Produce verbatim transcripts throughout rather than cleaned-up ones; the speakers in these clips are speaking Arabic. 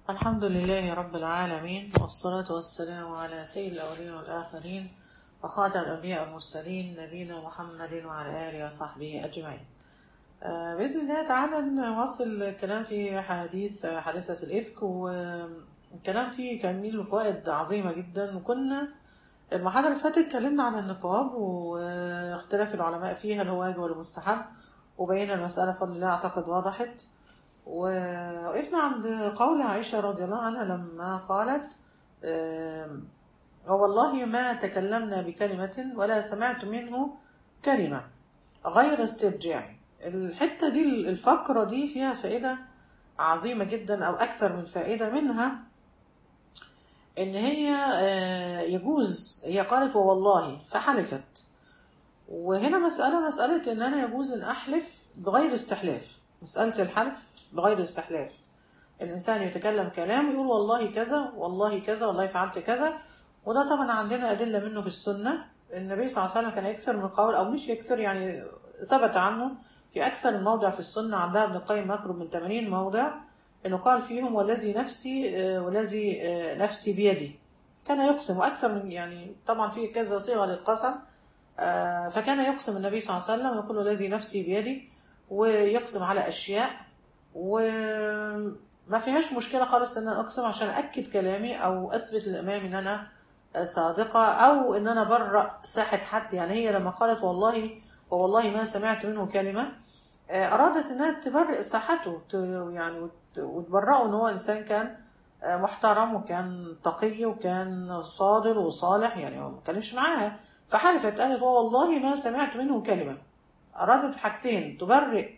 الحمد لله رب العالمين، والصلاة والسلام على سيد الأولين والآخرين وخاتم الأنبياء والمرسلين نبينا محمد وعلى آله وصحبه أجمعين. آه، بإذن الله تعالى نواصل الكلام في حديث حادثة الإفك، والكلام فيه كان له فوائد عظيمة جدا. وكنا المحاضرة اللي فاتت اتكلمنا عن النقاب واختلاف العلماء فيها، هل هو واجب ولا مستحب، وبينا المسألة بفضل الله أعتقد وضحت. ووقفنا عند قول عائشة رضي الله عنها لما قالت: والله ما تكلمنا بكلمة ولا سمعت منه كلمة غير استرجاع. الحتة دي الفقرة دي فيها فائدة عظيمة جدا، أو أكثر من فائدة. منها إن هي يجوز، هي قالت ووالله فحلفت، وهنا مسألة مسألة إن أنا يجوز أن أحلف بغير استحلاف. مسألة الحلف بغير استحلاف، الإنسان يتكلم كلام يقول والله كذا والله كذا والله فعلت كذا، وده طبعا عندنا أدلة منه في السنة. النبي صلى الله عليه وسلم كان يكثر من القول، أو مش يكثر يعني ثبت عنه في أكثر من موضع في السنة، عندها ابن القيم أقرب من ثمانين موضع، إنه قال فيهم والذي نفسي والذي نفسي بيدي. كان يقسم، وأكثر من يعني طبعا في كذا صيغة للقسم، فكان يقسم النبي صلى الله عليه وسلم يقول الذي نفسي بيدي، ويقسم على أشياء وما فيهاش مشكلة خالص إن أنا أقسم عشان أكد كلامي أو أثبت للأمام إن أنا صادقة، أو إن أنا برأ ساحة حد. يعني هي لما قالت والله والله ما سمعت منه كلمة، أرادت إنها تبرئ ساحته يعني، وتبرئه إن هو إنسان كان محترم وكان تقي وكان صادر وصالح، يعني ما كانش معاها. فحلفت قالت والله ما سمعت منه كلمة. أرادت حاجتين: تبرئ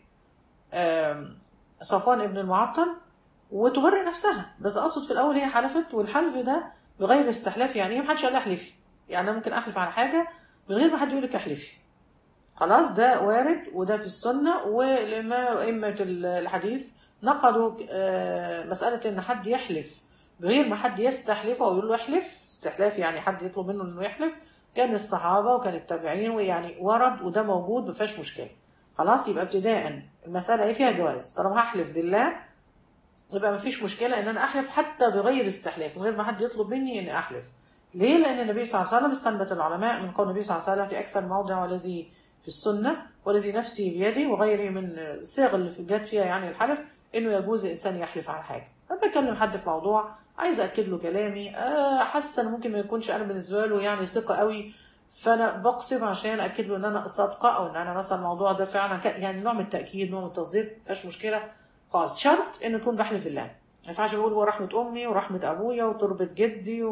صفوان ابن المعطل وتبرئ نفسها. بس أقصد في الأول هي حلفت، والحلف ده بغير استحلاف. يعني ايه؟ محدش قال احلفي، يعني أنا ممكن أحلف على حاجة من غير ما حد يقول لك احلفي، خلاص ده وارد وده في السنة. ولما أئمة الحديث نقدوا مسألة إن حد يحلف بغير ما حد يستحلفه أو يقول له احلف، استحلاف يعني حد يطلب منه إنه يحلف، كان الصحابة وكان التابعين، ويعني ورد وده موجود مفيهاش مشكلة. خلاص يبقى ابتداء المسألة ايه؟ فيها جواز. طالما هحلف بالله يبقى مفيش مشكلة ان انا احلف حتى بغير استحلاف، من غير ما حد يطلب مني اني احلف. ليه؟ لان النبي صلى الله عليه وسلم استنبت العلماء من قول النبي صلى الله عليه وسلم في اكثر موضع والذي في السنة والذي نفسي بيدي وغيره من الصيغ اللي جت فيها يعني الحلف، انه يجوز الانسان يحلف على حاجة. انا بكلم حد في موضوع عايز اكد له كلامي، حاسه ممكن ما يكونش انا بالنسبه له يعني ثقه قوي، فانا بقسم عشان اكد له ان انا صادقه، او ان انا مثلا الموضوع ده فعلا يعني نوع من التاكيد، نوع من التصديق، ما فيهاش مشكله خالص. شرط انه يكون بحلف بالله، ما ينفعش اقول ورحمه امي ورحمه ابويا وتربه جدي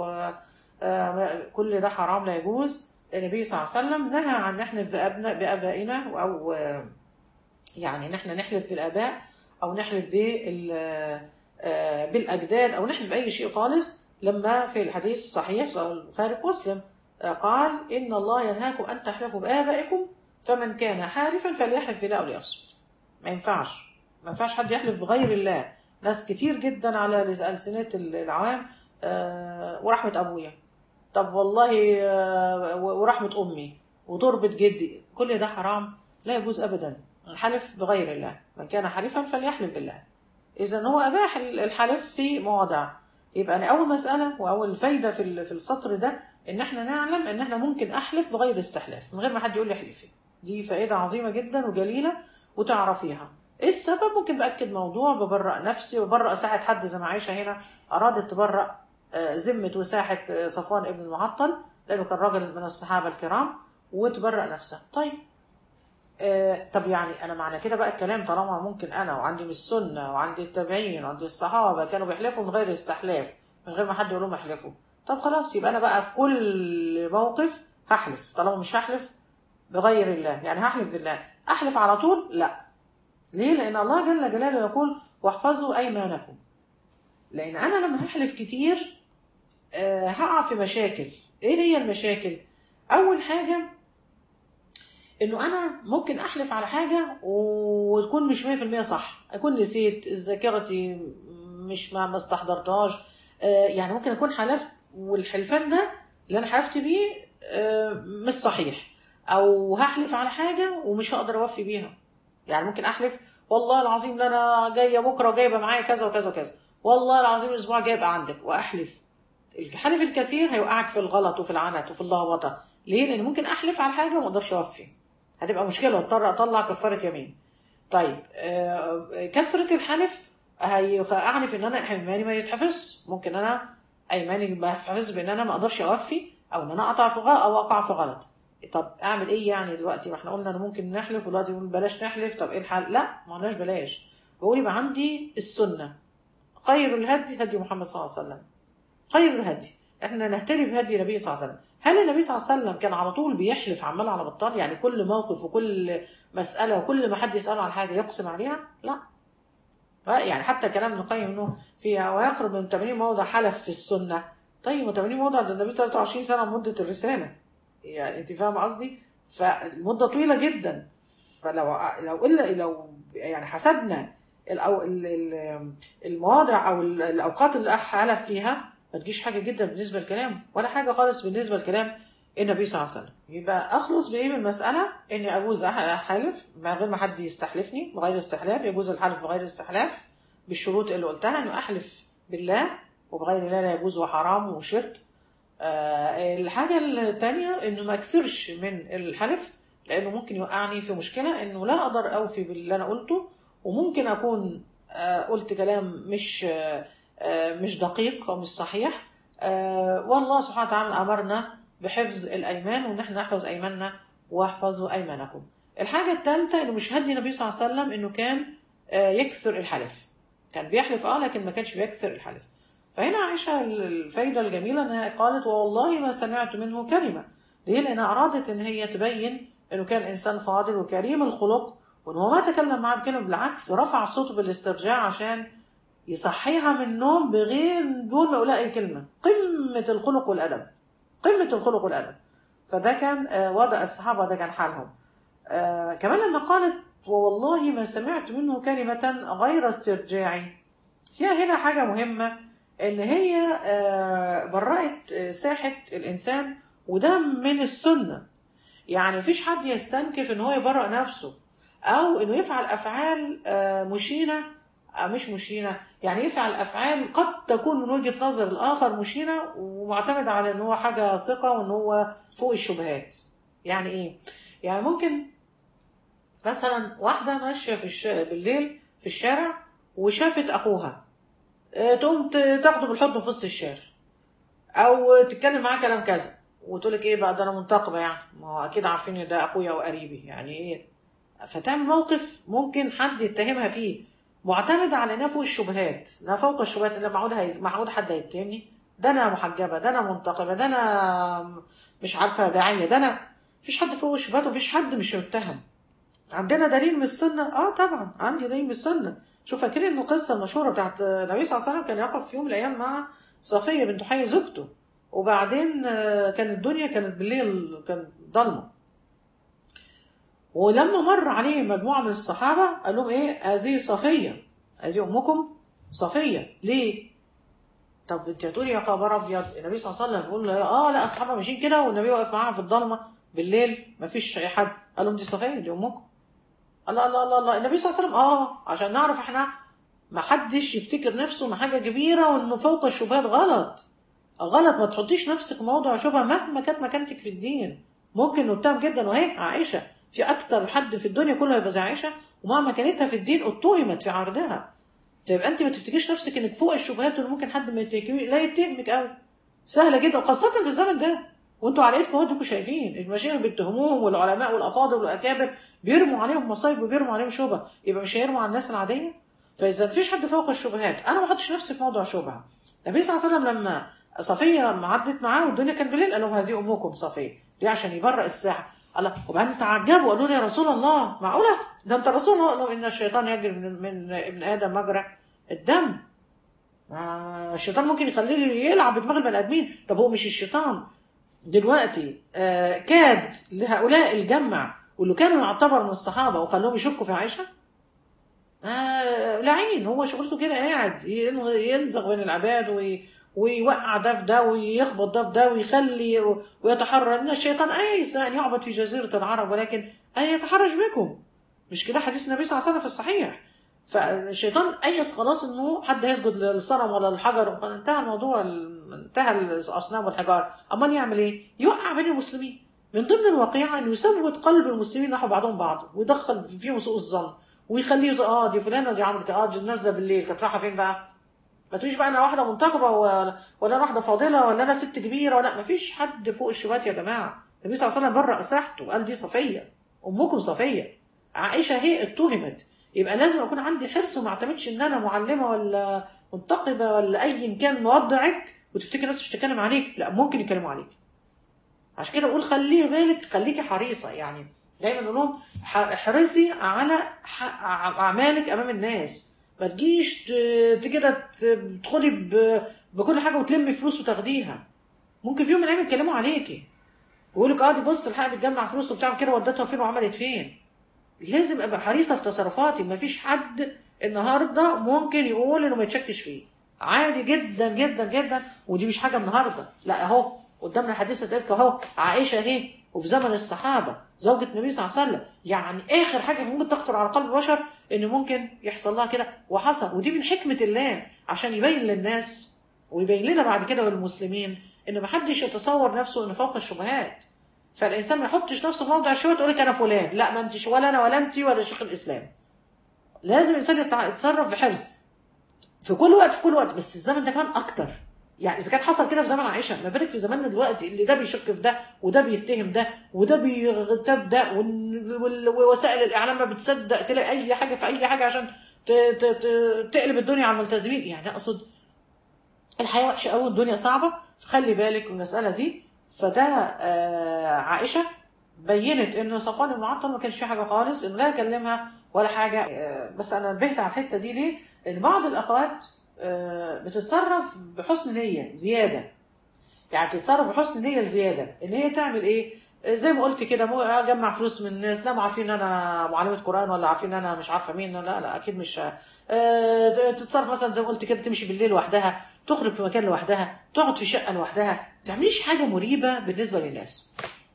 وكل ده حرام، لا يجوز. النبي صلى الله عليه وسلم نهى عن نحلف بابائنا، او يعني نحن نحلف بالاباء او نحلف بال بالاجداد او نحلف باي شيء خالص. لما في الحديث الصحيح في البخاري ومسلم قال ان الله ينهاكم ان تحلفوا بابائكم فمن كان حالفا فليحلف بالله او ليصمت. ما ينفعش ما ينفعش حد يحلف بغير الله. ناس كتير جدا على ألسنة العوام ورحمة ابويا، طب والله ورحمة امي وتربة جدي، كل ده حرام، لا يجوز ابدا الحلف بغير الله. من كان حالفا فليحلف بالله. إذا هو أباح الحلف في مواضع. يبقى أنا أول مسألة وأول فايدة في في السطر ده إن إحنا نعلم إن إحنا ممكن أحلف بغير استحلاف، من غير ما حد يقول لي احلفي. دي فائدة عظيمة جدا وجليلة وتعرفيها. إيه السبب؟ ممكن بأكد موضوع، ببرأ نفسي وببرأ ساحة حد، زي ما عايشة هنا أرادت تبرأ ذمة وساحة صفوان ابن المعطل لأنه كان راجل من الصحابة الكرام، وتبرأ نفسها. طيب آه طب يعني انا معنى كده بقى الكلام، طالما ممكن انا وعندي من السنه وعندي التابعين وعندي الصحابه كانوا بيحلفوا من غير استحلاف، من غير ما حد يقول لهم احلفوا، طب خلاص يبقى انا بقى في كل موقف هحلف. طالما مش هحلف بغير الله، يعني هحلف بالله، احلف على طول؟ لا. ليه؟ لان الله جل جلاله يقول واحفظوا ايمانكم. لان انا لما هحلف كتير آه هقع في مشاكل. ايه هي المشاكل؟ اول حاجه انه انا ممكن احلف على حاجه وتكون مش مية في المية صح، اكون نسيت، ذاكرتي مش ما ما استحضرتهاش. آه يعني ممكن اكون حلفت والحلفان ده اللي انا حلفت بيه آه مش صحيح، او هحلف على حاجه ومش هقدر اوفي بيها. يعني ممكن احلف والله العظيم لا انا جايه بكره وجايبه معايا كذا وكذا وكذا، والله العظيم الاسبوع الجاي ابقى عندك، واحلف. الحلف الكثير هيوقعك في الغلط وفي العنت وفي اللخبطه. ليه؟ لان ممكن احلف على حاجه وما اقدرش اوفي، هتبقى مشكله واضطر اطلع كفاره يمين. طيب آه، كثره الحلف هيوقعني في ان انا ايماني ما يتحفظ. ممكن انا ايماني ما يتحفظ بان انا ما اقدرش اوفي، او ان انا اقطع في غلط او اقع في غلط. طب اعمل ايه يعني دلوقتي؟ ما احنا قلنا انا ممكن نحلف، ودلوقتي بنقول بلاش نحلف. طب ايه الحل؟ لا ما قلناش بلاش، بقول يبقى عندي السنه. خير الهدي هدي محمد صلى الله عليه وسلم. خير الهدي احنا نهتدي بهدي النبي صلى الله عليه وسلم. هل النبي صلى الله عليه وسلم كان على طول بيحلف عمال على بطال؟ يعني كل موقف وكل مسألة وكل ما حد يسأله عن حاجة يقسم عليها؟ لا. يعني حتى كلام ابن القيم انه في ويقرب من ثمانين موضع حلف في السنة. طيب و80 موضع ده النبي ثلاثة وعشرين سنة مدة الرسالة، يعني انت فاهمة قصدي؟ فالمدة طويلة جدا. فلو لو الا لو يعني حسبنا الأو المواضع او الاوقات اللي حلف فيها، ما تجيش حاجه جدا بالنسبه للكلام، ولا حاجه خالص بالنسبه لكلام النبي صلى الله عليه وسلم. يبقى اخلص بايه من المساله؟ اني اجوز احلف من غير ما حد يستحلفني بغير استحلاف. يجوز الحلف بغير استحلاف بالشروط اللي قلتها، انه احلف بالله وبغير الله لا يجوز وحرام وشرك. آه الحاجه الثانيه انه ما اكثرش من الحلف، لانه ممكن يوقعني في مشكله انه لا اقدر اوفي باللي انا قلته، وممكن اكون آه قلت كلام مش آه مش دقيق او مش صحيح. آه والله سبحانه وتعالى امرنا بحفظ الايمان، وان احنا نحفظ ايماننا واحفظوا ايمانكم. الحاجه الثالثه انه مش هدي النبي صلى الله عليه وسلم انه كان آه يكثر الحلف. كان بيحلف اه لكن ما كانش بيكثر الحلف. فهنا عائشه الفايده الجميله انها قالت والله ما سمعت منه كلمه. ليه؟ لانها ارادت ان هي تبين انه كان انسان فاضل وكريم الخلق، وان هو ما تكلم معاه بكلمه، بالعكس رفع صوته بالاسترجاع عشان يصحيها من النوم بغير دون ما يقول اي كلمه. قمه الخلق والادب، قمه الخلق والادب. فده كان آه وضع الصحابه، ده كان حالهم. آه كمان لما قالت والله ما سمعت منه كلمه غير استرجاعي، فيها هنا حاجه مهمه، ان هي آه برأت ساحه الانسان، وده من السنه. يعني مفيش حد يستنكف ان هو يبرأ نفسه، او انه يفعل افعال آه مشينه، مش مشينة، يعني يفعل أفعال قد تكون من وجهة نظر الآخر مشينة، ومعتمد على أنه هو حاجة ثقة وأنه هو فوق الشبهات. يعني إيه؟ يعني ممكن مثلا واحدة ماشية في الش... بالليل في الشارع وشافت أخوها، تقوم تاخده بالحضن في وسط الشارع، أو تتكلم معاه كلام كذا، وتقول لك إيه بقى ده أنا منتقبة، يعني ما هو أكيد عارفين إن ده أخويا وقريبي، يعني إيه؟ فتعمل موقف ممكن حد يتهمها فيه، معتمد على انها فوق الشبهات، انها فوق الشبهات، اللي معقول هي... معقول حد هيتهمني؟ ده انا محجبه، ده انا منتقبه، ده انا مش عارفه داعيه، ده انا مفيش حد فوق الشبهات ومفيش حد مش متهم. عندنا دليل من السنه؟ اه طبعا عندي دليل من السنه. شوف فاكرين القصه المشهوره بتاعت النبي صلى الله عليه وسلم، كان يقف في يوم من الايام مع صفيه بنت حي زوجته، وبعدين كانت الدنيا كانت بالليل كانت ضلمه، ولما مر عليه مجموعة من الصحابة قال لهم ايه؟ هذه صفية، هذه امكم صفية. ليه؟ طب انت هتقولي يا خبر ابيض، النبي صلى الله عليه وسلم يقول اه لا اصحابها ماشيين كده والنبي واقف معاها في الضلمة بالليل مفيش اي حد، قال لهم دي صفية دي امكم. الله الله الله الله، النبي صلى الله عليه وسلم اه عشان نعرف احنا ما حدش يفتكر نفسه انه حاجة كبيرة وانه فوق الشبهات. غلط غلط، ما تحطيش نفسك في موضوع شبهة مهما كانت مكانتك في الدين. ممكن نتهم جدا، وهي عائشة في اكتر حد في الدنيا كلها يبقى زي عائشه، ومع مكانتها في الدين اتهمت في عرضها. فيبقى انت ما تفتكيش نفسك انك فوق الشبهات وان ممكن حد ما يتهمك، لا يتهمك قوي سهله جدا، وخاصه في الزمن ده وانتوا على ايدكم اهو شايفين المشايخ بيتهموهم، والعلماء والافاضل والاكابر بيرموا عليهم مصايب وبيرموا عليهم شبهه، يبقى مش هيرموا على الناس العاديه؟ فاذا مفيش حد فوق الشبهات، انا ما احطش نفسي في موضوع شبهه. النبي صلى الله عليه وسلم لما صفيه عدت معاه والدنيا كان بالليل قال لهم هذه امكم صفيه، ليه؟ عشان يبرئ الساحه. الله. وبعدين تعجبوا قالوا له يا رسول الله معقوله ده انت الرسول؟ الله قال لهم ان الشيطان يجري من, من ابن ادم مجرى الدم. آه الشيطان ممكن يخليه يلعب بدماغ البني ادمين. طب هو مش الشيطان دلوقتي آه كاد لهؤلاء الجمع واللي كانوا يعتبر من الصحابه وخلوهم يشكوا في عائشه؟ آه لعين، هو شغلته كده قاعد ينزغ بين العباد وي ويوقع ده في ده ويخبط ده في ده ويخلي ويتحرى. ان الشيطان ايس ان يعبد في جزيره العرب ولكن ان يتحرش بكم. مش كده حديث النبي صلى الله عليه وسلم في الصحيح؟ فالشيطان ايس خلاص انه حد هيسجد للصنم ولا للحجر، انتهى الموضوع، انتهى الاصنام والحجار. امال يعمل ايه؟ يوقع بين المسلمين. من ضمن الواقعه انه يسود قلب المسلمين نحو بعضهم بعض، ويدخل فيهم سوء الظن، ويخليه اه دي فلانه دي عملت اه دي نازله بالليل كانت رايحه فين بقى؟ ما تقوليش بقى انا واحده منتخبه ولا, ولا انا واحده فاضله ولا انا ست كبيره، ولا ما فيش حد فوق الشبات يا جماعه. النبي صلى الله عليه وسلم برأ ساحته وقال دي صفيه، امكم صفيه، عائشه هي اتهمت. يبقى لازم اكون عندي حرص وما اعتمدش ان انا معلمه ولا منتقبه ولا ايا كان وضعك وتفتكر الناس مش تتكلم عليك، لا ممكن يتكلموا عليك. عشان كده بقول خليه بالك، خليكي حريصه. يعني دايما نقول لهم احرصي على اعمالك امام الناس، ما تجيش كده تدخلي بكل حاجه وتلمي فلوس وتاخديها. ممكن في يوم من الايام يتكلموا عليكي ويقول لك اه دي بص الحقيقه بتجمع فلوس وبتعمل كده، ودتها فين وعملت فين. لازم ابقى حريصه في تصرفاتي. ما فيش حد النهارده ممكن يقول انه ما يتشكش فيه، عادي جدا جدا جدا. ودي مش حاجه النهارده، لا اهو قدامنا حديثه الافك اهو، عائشه اهي، وفي زمن الصحابه زوجة النبي صلى الله عليه وسلم. يعني اخر حاجه ممكن تخطر على قلب البشر ان ممكن يحصل لها كده، وحصل. ودي من حكمه الله عشان يبين للناس ويبين لنا بعد كده وللمسلمين ان ما حدش يتصور نفسه انه فوق الشبهات. فالانسان ما يحطش نفسه في موضع الشبهه تقول لك انا فلان، لا ما انتش ولا انا ولا انت ولا شيخ الاسلام. لازم الانسان يتصرف بحرص في كل وقت في كل وقت. بس الزمن ده كمان اكتر، يعني اذا كان حصل كده في زمن عائشه، ما بالك في زماننا دلوقتي اللي ده بيشك في ده وده بيتهم ده وده بيغتاب ده، ووسائل الاعلام ما بتصدق تلاقي اي حاجه في اي حاجه عشان تقلب الدنيا على الملتزمين. يعني اقصد الحياه وحشه قوي، الدنيا صعبه، فخلي بالك من المساله دي. فده آه عائشه بينت ان صفوان بن معطل ما كانش فيه حاجه خالص، انه لا يكلمها ولا حاجه. آه بس انا نبهت على الحته دي ليه؟ لان بعض الاخوات آه بتتصرف بحسن نيه زياده. يعني تتصرف بحسن نيه زياده، ان هي تعمل ايه؟ آه زي ما قلت كده، اجمع فلوس من الناس، لا ما عارفين ان انا معلمه قران ولا عارفين ان انا مش عارفه مين، لا لا اكيد مش. آه تتصرف مثلا زي ما قلت كده، تمشي بالليل لوحدها، تخرج في مكان لوحدها، تقعد في شقه لوحدها، ما تعمليش حاجه مريبه بالنسبه للناس.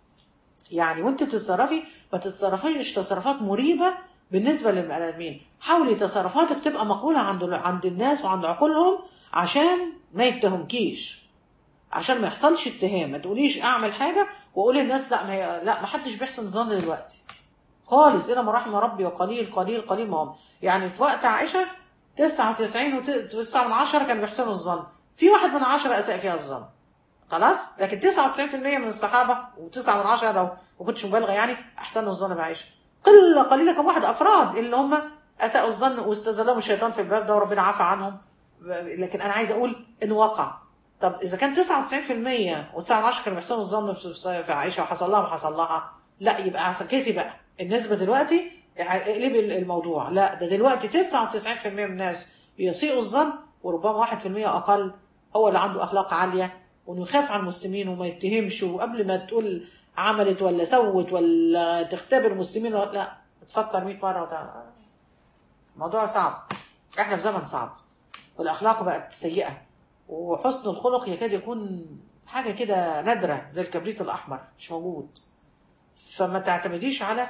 يعني وانت بتتصرفي ما تتصرفيش تصرفات مريبه بالنسبه للمؤمنين. حاولي تصرفاتك تبقى مقبوله عند عند الناس وعند عقولهم، عشان ما يتهمكيش، عشان ما يحصلش اتهام. ما تقوليش اعمل حاجه واقول للناس لا ما هي لا ما حدش بيحسن ظن دلوقتي خالص، الا ما رحم ربي وقليل قليل قليل ما هم. يعني في وقت عائشه تسعة وتسعين وتسعة من عشرة كانوا بيحسنوا الظن، في واحد من عشرة اساء فيها الظن خلاص. لكن تسعة وتسعين بالمية من الصحابه وتسعة من عشرة لو ما كنتش مبالغه يعني احسنوا الظن بعائشه. قله قليله كم واحد افراد اللي هم اساءوا الظن واستزلهم الشيطان في الباب ده وربنا عفى عنهم. لكن انا عايز اقول انه وقع. طب اذا كان تسعة وتسعين بالمية وتسعة من عشرة كانوا بيحسنوا الظن في عائشه وحصل لها ما حصل لها، لا يبقى احسن كيسي بقى النسبه دلوقتي. اقلبي الموضوع، لا ده دلوقتي تسعة وتسعين بالمية من الناس بيسيئوا الظن، وربما واحد في المية اقل هو اللي عنده اخلاق عاليه، وانه يخاف على المسلمين وما يتهمش، وقبل ما تقول عملت ولا سوت ولا تختبر المسلمين ولا لا تفكر مية مره وتعالى. الموضوع صعب، احنا في زمن صعب والاخلاق بقت سيئه، وحسن الخلق يكاد يكون حاجه كده نادره زي الكبريت الاحمر مش موجود. فما تعتمديش على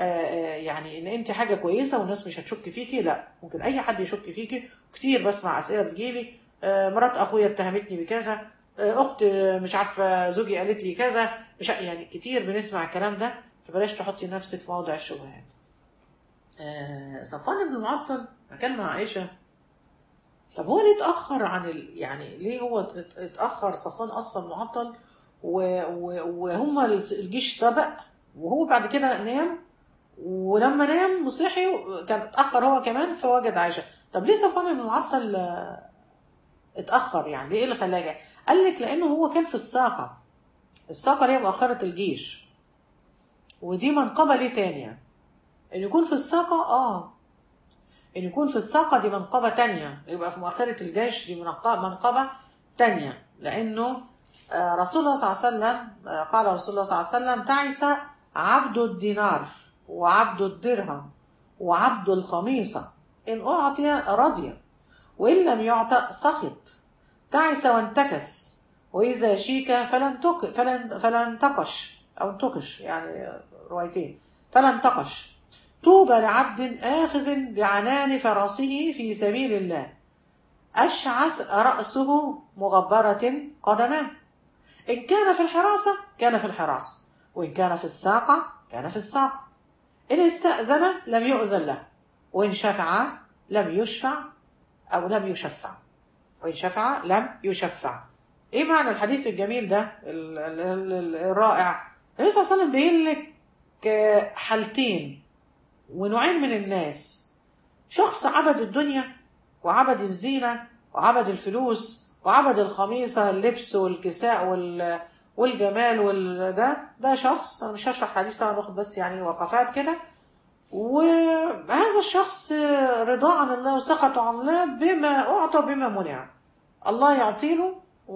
يعني ان انت حاجه كويسه والناس مش هتشك فيكي، لا ممكن اي حد يشك فيكي. كتير بسمع اسئله بتجيلي، مرات اخويا اتهمتني بكذا، اخت مش عارفه زوجي قالت لي كذا، مش يعني كتير بنسمع الكلام ده. فبلاش تحطي نفسك في موضع الشبهات. صفوان بن المعطل كان مع عائشه. طب هو ليه اتاخر عن ال... يعني ليه هو اتاخر صفوان اصلا معطل وهم الجيش سبق وهو بعد كده نام، ولما نام صحي كان اتاخر هو كمان فوجد عائشه. طب ليه صفوان بن معطل اتاخر؟ يعني ليه؟ ايه اللي خلاه جاي؟ قال لك لانه هو كان في الساقه. الساقه اللي هي مؤخره الجيش، ودي منقبه ليه تانية. ان يكون في الساقه اه ان يكون في الساقه دي منقبه تانية، يبقى في مؤخره الجيش دي منقبه تانية. لانه رسول الله صلى الله عليه وسلم قال رسول الله صلى الله عليه وسلم تعس عبد الدينار وعبد الدرهم وعبد الخميصه ان اعطي رضي وان لم يعطى سخط. تعس وانتكس واذا شيك فلن تك فلن فلن تقش او انتقش، يعني روايتين فلن تقش. طوبى لعبد آخذ بعنان فرسه في سبيل الله أشعث رأسه مغبرة قدماه. إن كان في الحراسة كان في الحراسة، وإن كان في الساقة كان في الساقة. إن استأذن لم يؤذن له، وإن شفع لم يشفع أو لم يشفع، وإن شفع لم يشفع. إيه معنى الحديث الجميل ده الرائع؟ النبي صلى الله عليه وسلم بيقول لك حالتين ونوعين من الناس: شخص عبد الدنيا وعبد الزينة وعبد الفلوس وعبد الخميصة، اللبس والكساء والجمال والده، ده شخص. أنا مش هشرح حديث، أنا باخد بس يعني وقفات كده. وهذا الشخص رضا عن الله وسخط عن الله بما أعطى بما منع. الله يعطيله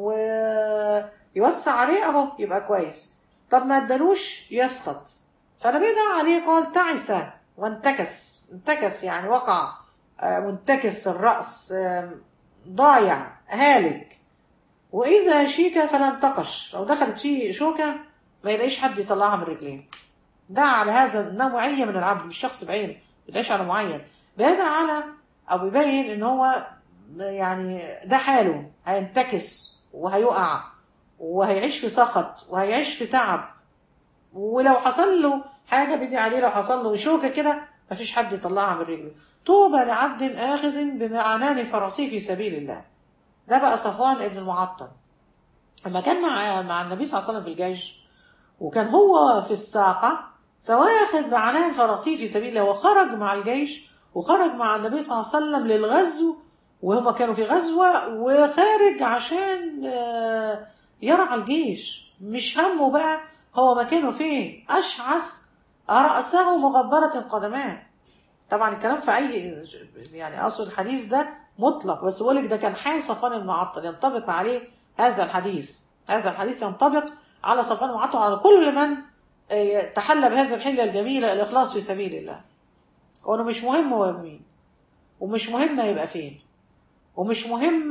ويوسع عليه أهو يبقى كويس، طب ما ادالوش يسقط. فالنبي دعا عليه قال تعس وانتكس. انتكس يعني وقع منتكس الرأس، ضايع هالك. وإذا شيك فلا انتقش، لو دخلت فيه شوكة ما يلاقيش حد يطلعها من رجليه. دعا على هذا النوعية من العبد، مش شخص بعينه، بيدعيش على معين، بيدعى على أو بيبين إن هو يعني ده حاله، هينتكس وهيقع وهيعيش في سخط وهيعيش في تعب. ولو حصل له حاجة بيدي عليه، لو حصل له شوكة كده مفيش حد يطلعها من رجله. طوبى لعبد آخذ بعنان فرسه في سبيل الله. ده بقى صفوان ابن المعطل لما كان مع مع النبي صلى الله عليه وسلم في الجيش، وكان هو في الساقة، فواخذ بعنان فرسه في سبيل الله، وخرج مع الجيش وخرج مع النبي صلى الله عليه وسلم للغزو، وهما كانوا في غزوة وخارج عشان يرعى الجيش. مش همه بقى هو مكانه فين. أشعث رأسه مغبرة قدماه. طبعا الكلام في أي يعني أقصد الحديث ده مطلق، بس بقولك ده كان حال صفوان المعطل، ينطبق عليه هذا الحديث. هذا الحديث ينطبق على صفوان المعطل وعلى كل من تحلى بهذه الحلة الجميلة، الإخلاص في سبيل الله. وأنه مش مهم هو مين، ومش مهم هيبقى فين، ومش مهم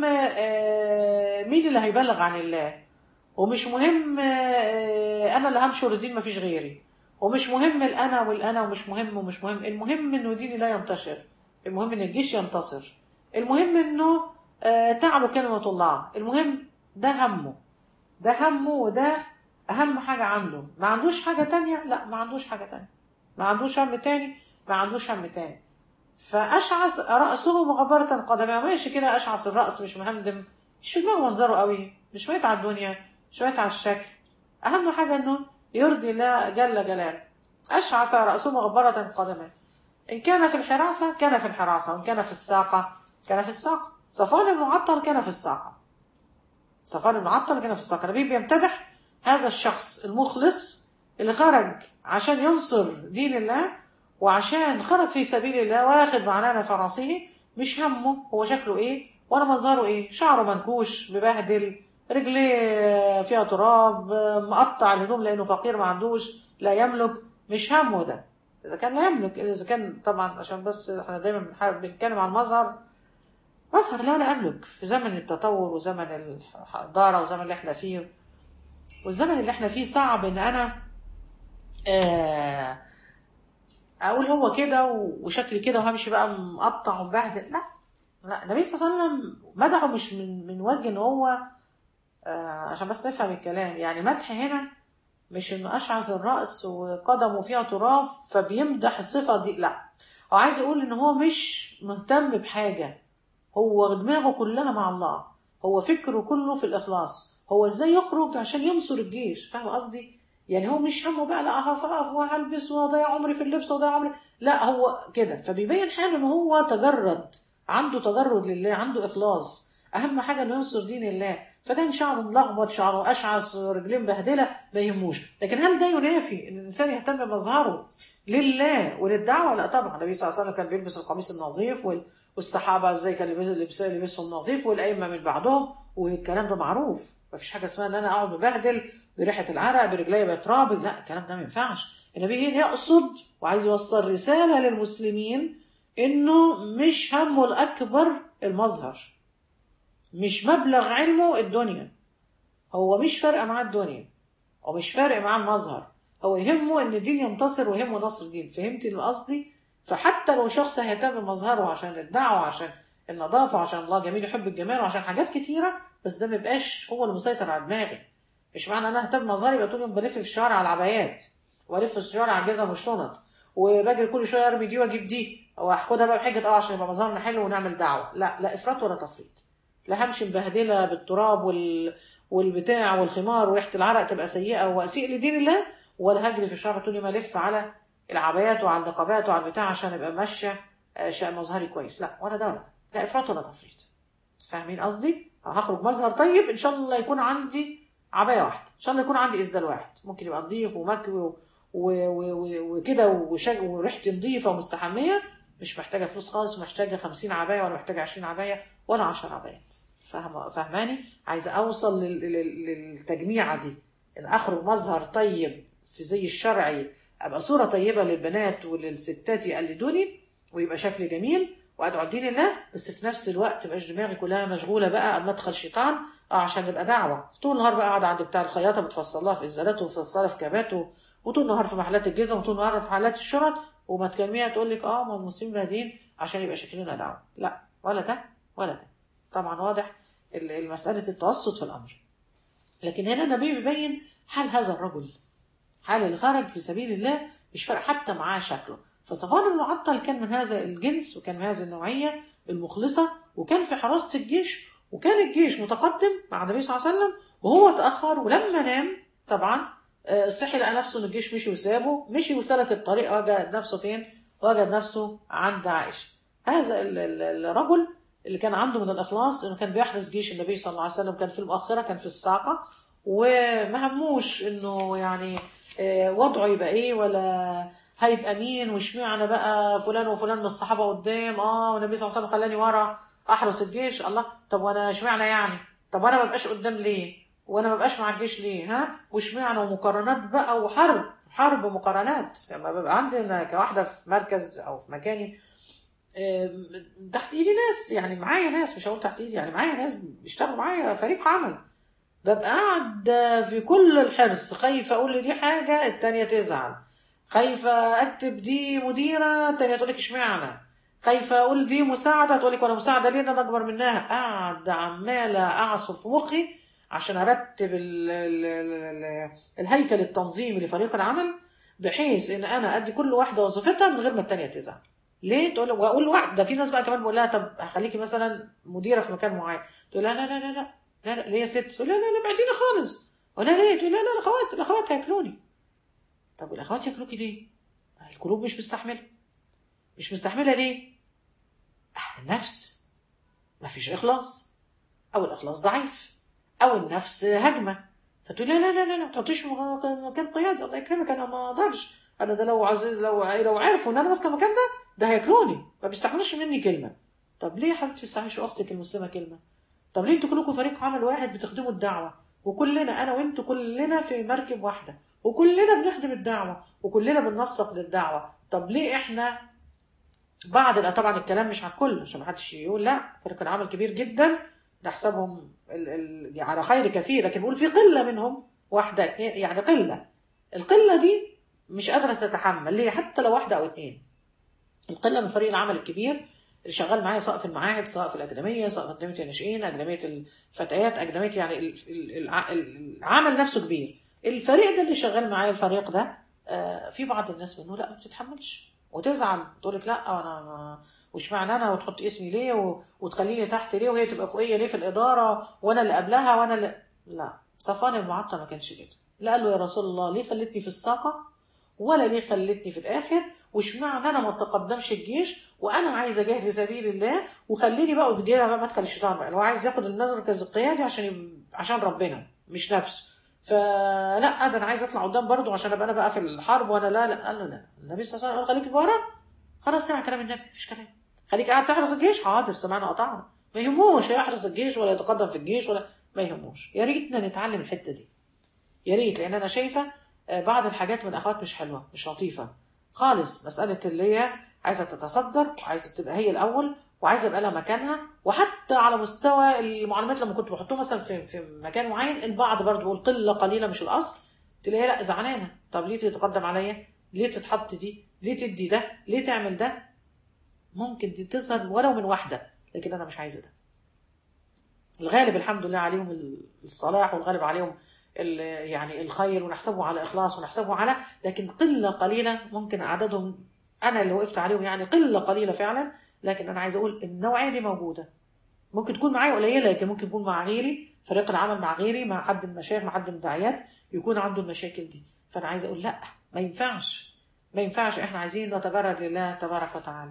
مين اللي هيبلغ عن الله، ومش مهم أنا اللي هنشر الدين مفيش غيري، ومش مهم الأنا والأنا، ومش مهم ومش مهم. المهم إنه ديني لا ينتشر، المهم إن الجيش ينتصر، المهم إنه تعلو كلمة الله. المهم ده همه، ده همه، وده أهم حاجة عنده. ما عندوش حاجة تانية، لا ما عندوش حاجة تانية، ما عندوش هم تاني، ما عندوش هم تاني. فأشعث رأسه مغبرة قدماه. ماشي كده أشعث الرأس، مش مهندم، مش في دماغه منظره قوي، مش ميت على الدنيا، مش ميت على الشكل. أهم حاجة إنه يرضي الله جل جلاله. أشعث رأسه مغبرة قدماه. إن كان في الحراسة كان في الحراسة، وإن كان في الساقة كان في الساقة. صفوان المعطل كان في الساقة، صفوان المعطل كان في الساقة. النبي بيمتدح هذا الشخص المخلص اللي خرج عشان ينصر دين الله، وعشان خرج في سبيل الله، واخد معنانا فرسه، مش همه هو شكله ايه ولا مظهره ايه. شعره منكوش مبهدل، رجليه فيها تراب، مقطع الهدوم لانه فقير ما عندوش لا يملك، مش همه ده. اذا كان لا يملك، اذا كان طبعا، عشان بس احنا دايما بنتكلم عن المظهر، مظهر لا لا املك في زمن التطور وزمن الحضاره وزمن اللي احنا فيه، والزمن اللي احنا فيه صعب ان انا آه اقول هو كده وشكلي كده وهمشي بقى مقطع ومبهدل. لا لا، النبي صلى الله عليه وسلم مدحه مش من من وجه ان هو آه عشان بس نفهم الكلام، يعني مدح هنا مش انه اشعث الراس وقدمه فيها تراب فبيمدح الصفه دي، لا، هو عايز يقول ان هو مش مهتم بحاجه، هو دماغه كلها مع الله، هو فكره كله في الاخلاص، هو ازاي يخرج عشان ينصر الجيش. فاهم قصدي؟ يعني هو مش همه بقى لا هقف وهلبس وضيع عمري في اللبس وضيع عمري، لا هو كده. فبيبين حاله ان هو تجرد، عنده تجرد لله، عنده اخلاص، اهم حاجه انه ينصر دين الله. فده شعره ملخبط، شعره اشعث، رجلين بهدله، ما يهموش. لكن هل ده ينافي ان الانسان يهتم بمظهره لله وللدعوه؟ لا طبعا. النبي صلى الله عليه وسلم كان بيلبس القميص النظيف، والصحابه ازاي كان لبسهم نظيف، والائمه من بعدهم، والكلام ده معروف. مفيش حاجه اسمها ان انا اقعد مبهدل بريحه العرق برجلي بتراب، لا الكلام ده ما ينفعش. النبي هنا يقصد وعايز يوصل رساله للمسلمين انه مش همه الاكبر المظهر، مش مبلغ علمه الدنيا، هو مش فارقه معاه الدنيا، هو مش فارق معاه المظهر، هو يهمه ان الدين ينتصر ويهمه نصر الدين. فهمتي قصدي؟ فحتى لو شخص هيهتم بمظهره عشان الدعوه، عشان النظافه، عشان الله جميل يحب الجمال، وعشان حاجات كتيره، بس ده ما يبقاش هو اللي مسيطر على دماغي. مش معنى ان انا اهتم بمظهري يبقى طول اليوم بلف في الشارع على العبايات، والف في الشارع على الجزم والشنط، وبجري كل شويه ارمي دي واجيب دي واخدها بقى بحجه اه عشان يبقى مظهرنا حلو ونعمل دعوه. لا لا افراط ولا تفريط. لا همشي مبهدله بالتراب وال والبتاع والخمار وريحه العرق تبقى سيئه واسيء لدين الله، ولا هجري في الشارع طول ما الف على العبايات وعلى النقابات وعلى البتاع عشان ابقى ماشيه شيء مظهري كويس. لا ولا ده ولا ده. لا افراط ولا تفريط. فاهمين قصدي؟ هخرج مظهر طيب ان شاء الله يكون عندي عبايه واحده، ان شاء الله يكون عندي اسدال واحد، ممكن يبقى نظيف ومكوي وكده وريحتي نظيفه ومستحميه، مش محتاجه فلوس خالص، محتاجه خمسين عبايه ولا محتاجه عشرين عبايه ولا عشر عبايات. فاهمه فاهماني؟ عايزه اوصل للتجميعه دي، ان اخرج مظهر طيب في زي الشرعي، ابقى صوره طيبه للبنات وللستات يقلدوني، ويبقى شكلي جميل وادعو دين الله، بس في نفس الوقت مبقاش دماغي كلها مشغوله بقى مدخل شيطان اه عشان نبقى دعوه. طول النهار بقى قاعده عند بتاع الخياطه بتفصل لها في ازالات ومفصله في كابات، وطول النهار في محلات الجزم، وطول النهار في محلات الشرط، وما تكلميها تقول لك اه ما المسلمين بادين عشان يبقى شكلنا دعوه. لا ولا ده ولا ده. طبعا واضح المساله التوسط في الامر. لكن هنا النبي بيبين حال هذا الرجل، حال اللي خرج في سبيل الله، مش فارق حتى معاه شكله. فصفوان المعطل كان من هذا الجنس، وكان من هذه النوعيه المخلصه، وكان في حراسه الجيش، وكان الجيش متقدم مع النبي صلى الله عليه وسلم، وهو تاخر، ولما نام طبعا صحي لقى نفسه ان الجيش مشي وسابه، مشي وسلك الطريق، وجد نفسه فين؟ وجد نفسه عند عائشه. هذا الرجل اللي كان عنده من الاخلاص انه كان بيحرس جيش النبي صلى الله عليه وسلم، كان في المؤخره، كان في الساقه، وما هموش انه يعني وضعه يبقى ايه ولا هيبقى مين، واشمعنى بقى فلان وفلان من الصحابه قدام اه والنبي صلى الله عليه وسلم خلاني ورا احرس الجيش. الله، طب وانا اشمعنى يعني؟ طب وانا ما بقاش قدام ليه؟ وانا ما بقاش مع الجيش ليه؟ ها واشمعنى؟ ومقارنات بقى وحرب حرب ومقارنات. لما يعني ببقى عندي كواحده في مركز او في مكاني تحت ايدي ناس، يعني معايا ناس، مش هقول تحت ايدي، يعني معايا ناس بيشتغلوا معايا فريق عمل، ببقى قاعده في كل الحرص، خايفه اقول لدي حاجه التانيه تزعل، خايفه اكتب دي مديره التانيه تقول لك اشمعنى، خايفه اقول دي مساعده تقول لك وانا مساعده ليه؟ انا اكبر منها. قاعده عماله اعصر في مخي عشان ارتب ال ال ال الهيكل التنظيمي لفريق العمل، بحيث ان انا ادي كل واحده وظيفتها من غير ما التانيه تزعل. ليه؟ تقول واقول واحد ده، في ناس بقى كمان بقول لها طب هخليكي مثلا مديره في مكان معين، تقول لا لا لا لا لا لا لا ليه يا ست؟ تقول لا لا لا بعديني خالص. ولا ليه؟ تقول لا لا الاخوات الاخوات هياكلوني. طب الاخوات ياكلوكي ليه؟ القلوب مش مستحمله. مش مستحمله ليه؟ النفس ما فيش اخلاص، او الاخلاص ضعيف، او النفس هجمه، فتقول لا لا لا لا ما تحطيش في مكان قيادي. الله يكرمك انا ما اقدرش، انا ده لو عزيز لو لو عرفوا ان انا ماسكه المكان ده ده هياكلوني، ما بيستحملوش مني كلمه. طب ليه يا حبيبتي تستحملش اختك المسلمه كلمه؟ طب ليه انتوا كلكم فريق عمل واحد بتخدموا الدعوه، وكلنا انا وانتوا كلنا في مركب واحده، وكلنا بنخدم الدعوه، وكلنا بننسق للدعوه. طب ليه احنا بعض؟ طبعا الكلام مش على الكل عشان ما حدش يقول لا، فريق العمل كبير جدا نحسبهم ال ال على خير كثير، لكن بقول في قله منهم واحده يعني قله، القله دي مش قادره تتحمل ليه حتى لو واحده او اتنين. القله من فريق العمل الكبير اللي شغال معايا، سواء في المعاهد، سواء في الاكاديميه، سواء في اكاديميه الناشئين، اكاديميه الفتيات، اكاديميه يعني العمل نفسه كبير. الفريق ده اللي شغال معايا، الفريق ده في بعض الناس منه لا ما بتتحملش وتزعل، تقول لك لا وانا وش معنى انا، وتحط اسمي ليه وتخليني تحت ليه، وهي تبقى فوقيه ليه في الاداره وانا اللي قبلها وانا اللي... لا. صفوان المعطل ما كانش كده، لا قال له يا رسول الله ليه خلتني في الساقه ولا ليه خلتني في الاخر، وش معنى انا ما تقدمش الجيش وانا عايز اجاهد في سبيل الله، وخليني بقى ودينا بقى مدخل الشيطان بقى، هو عايز ياخد المركز القيادي عشان يب... عشان ربنا مش نفسه، فلا ده انا عايز اطلع قدام برضه عشان ابقى انا بقى في الحرب وانا لا لا. قال له لا، النبي صلى الله عليه وسلم قال خليك ورا، خلاص سمع كلام النبي مفيش كلام، خليك قاعد تحرس الجيش، حاضر سمعنا قطعنا، ما يهموش يحرس الجيش ولا يتقدم في الجيش ولا ما يهموش. يا ريتنا نتعلم الحته دي، يا ريت، لان انا شايفه بعض الحاجات من الاخوات مش حلوه مش لطيفه خالص، مساله اللي هي عايزه تتصدر وعايزه تبقى هي الاول وعايزه يبقى لها مكانها، وحتى على مستوى المعلومات لما كنت بحطهم مثلا في في مكان معين، البعض برضه بيقول قله قليله مش الاصل، تلاقيها لا زعلانه، طب ليه تتقدم عليا؟ ليه تتحط دي؟ ليه تدي ده؟ ليه تعمل ده؟ ممكن دي تظهر ولو من واحده، لكن انا مش عايزه ده. الغالب الحمد لله عليهم الصلاح، والغالب عليهم يعني الخير، ونحسبه على اخلاص ونحسبه على، لكن قله قليله ممكن عددهم انا اللي وقفت عليهم، يعني قله قليله فعلا. لكن انا عايزه اقول النوعيه دي موجوده، ممكن تكون معايا قليله، لكن ممكن تكون مع غيري، فريق العمل مع غيري، مع حد من المشايخ، مع حد من الداعيات يكون عنده المشاكل دي. فانا عايزه اقول لا، ما ينفعش، ما ينفعش. احنا عايزين نتجرد لله تبارك وتعالى.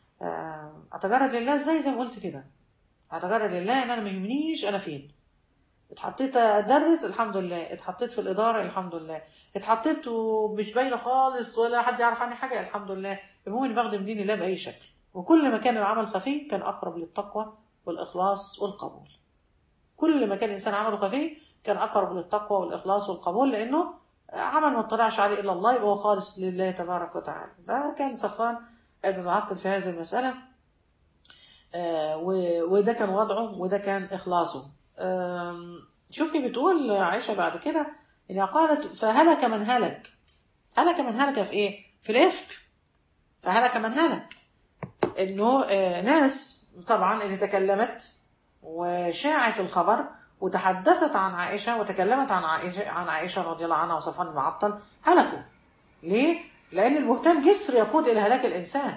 اتجرد لله ازاي؟ زي ما قلت كده، اتجرد لله ان انا ما يهمنيش انا فين. اتحطيت ادرس الحمد لله، اتحطيت في الاداره الحمد لله، اتحطيت ومش باينه خالص ولا حد يعرف عني حاجه الحمد لله. المهم اني بخدم دين الله باي شكل، وكل ما كان العمل خفي كان اقرب للتقوى والاخلاص والقبول. كل ما كان الانسان عمله خفي كان اقرب للتقوى والاخلاص والقبول، لانه عمل ما اطلعش عليه الا الله، يبقى هو خالص لله تبارك وتعالى. ده كان صفوان ابن معطل في هذه المساله. آه وده كان وضعه وده كان اخلاصه. شوفي بتقول عائشة بعد كده إنها قالت فهلك من هلك. هلك من هلك في إيه؟ في الإفك. فهلك من هلك إنه ناس طبعا اللي تكلمت وشاعت الخبر وتحدثت عن عائشة وتكلمت عن عائشة عن عائشة رضي الله عنها وصفوان بن معطل هلكوا. ليه؟ لأن البهتان جسر يقود إلى هلاك الإنسان،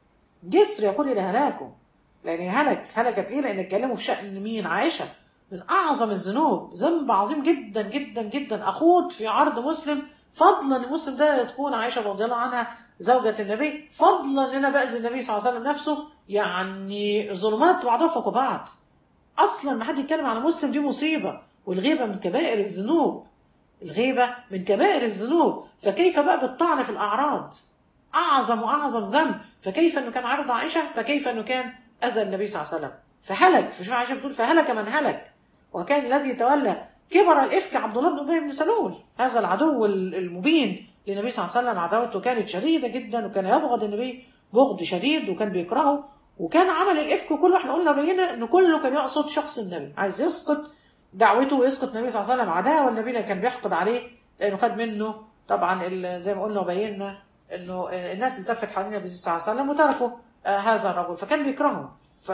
جسر يقود إلى هلاكه. لأن هلك هلكت ليه؟ لأن اتكلموا في شأن مين؟ عائشة، من أعظم الذنوب، ذنب عظيم جدا جدا جدا، أخوض في عرض مسلم، فضلا المسلم ده تكون عائشة رضي الله عنها زوجة النبي، فضلا إن أنا بأذي النبي صلى الله عليه وسلم نفسه. يعني ظلمات بعضها فوق بعض. أصلا ما حد يتكلم عن مسلم دي مصيبة، والغيبة من كبائر الذنوب، الغيبة من كبائر الذنوب. فكيف بقى بالطعن في الأعراض؟ أعظم وأعظم ذنب. فكيف أنه كان عرض عائشة؟ فكيف أنه كان أذى النبي صلى الله عليه وسلم؟ فهلك. فشوف عائشة بتقول فهلك من هلك. وكان الذي تولى كبر الإفك عبد الله بن أبي بن سلول، هذا العدو المبين للنبي صلى الله عليه وسلم. عداوته كانت شديدة جدا، وكان يبغض النبي بغض شديد، وكان بيكرهه، وكان عمل الإفك كله احنا قلنا بينا ان كله كان يقصد شخص النبي، عايز يسقط دعوته ويسقط النبي صلى الله عليه وسلم. عداوة النبي كان بيحقد عليه لأنه خد منه طبعا زي ما قلنا وبينا انه الناس التفت حوالين النبي صلى الله عليه وسلم وتركوا آه هذا الرجل، فكان بيكرهه.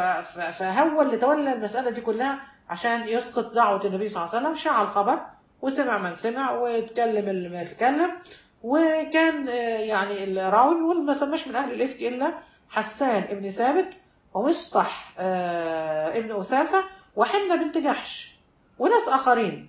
فهو اللي تولى المسألة دي كلها عشان يسقط دعوة النبي صلى الله عليه وسلم. شاع الخبر وسمع من سمع ويتكلم اللي ما يتكلم. وكان يعني الراوي وما سماش من أهل الإفك إلا حسان ابن ثابت ومصطح ابن أساسة وحنة بنت جحش وناس آخرين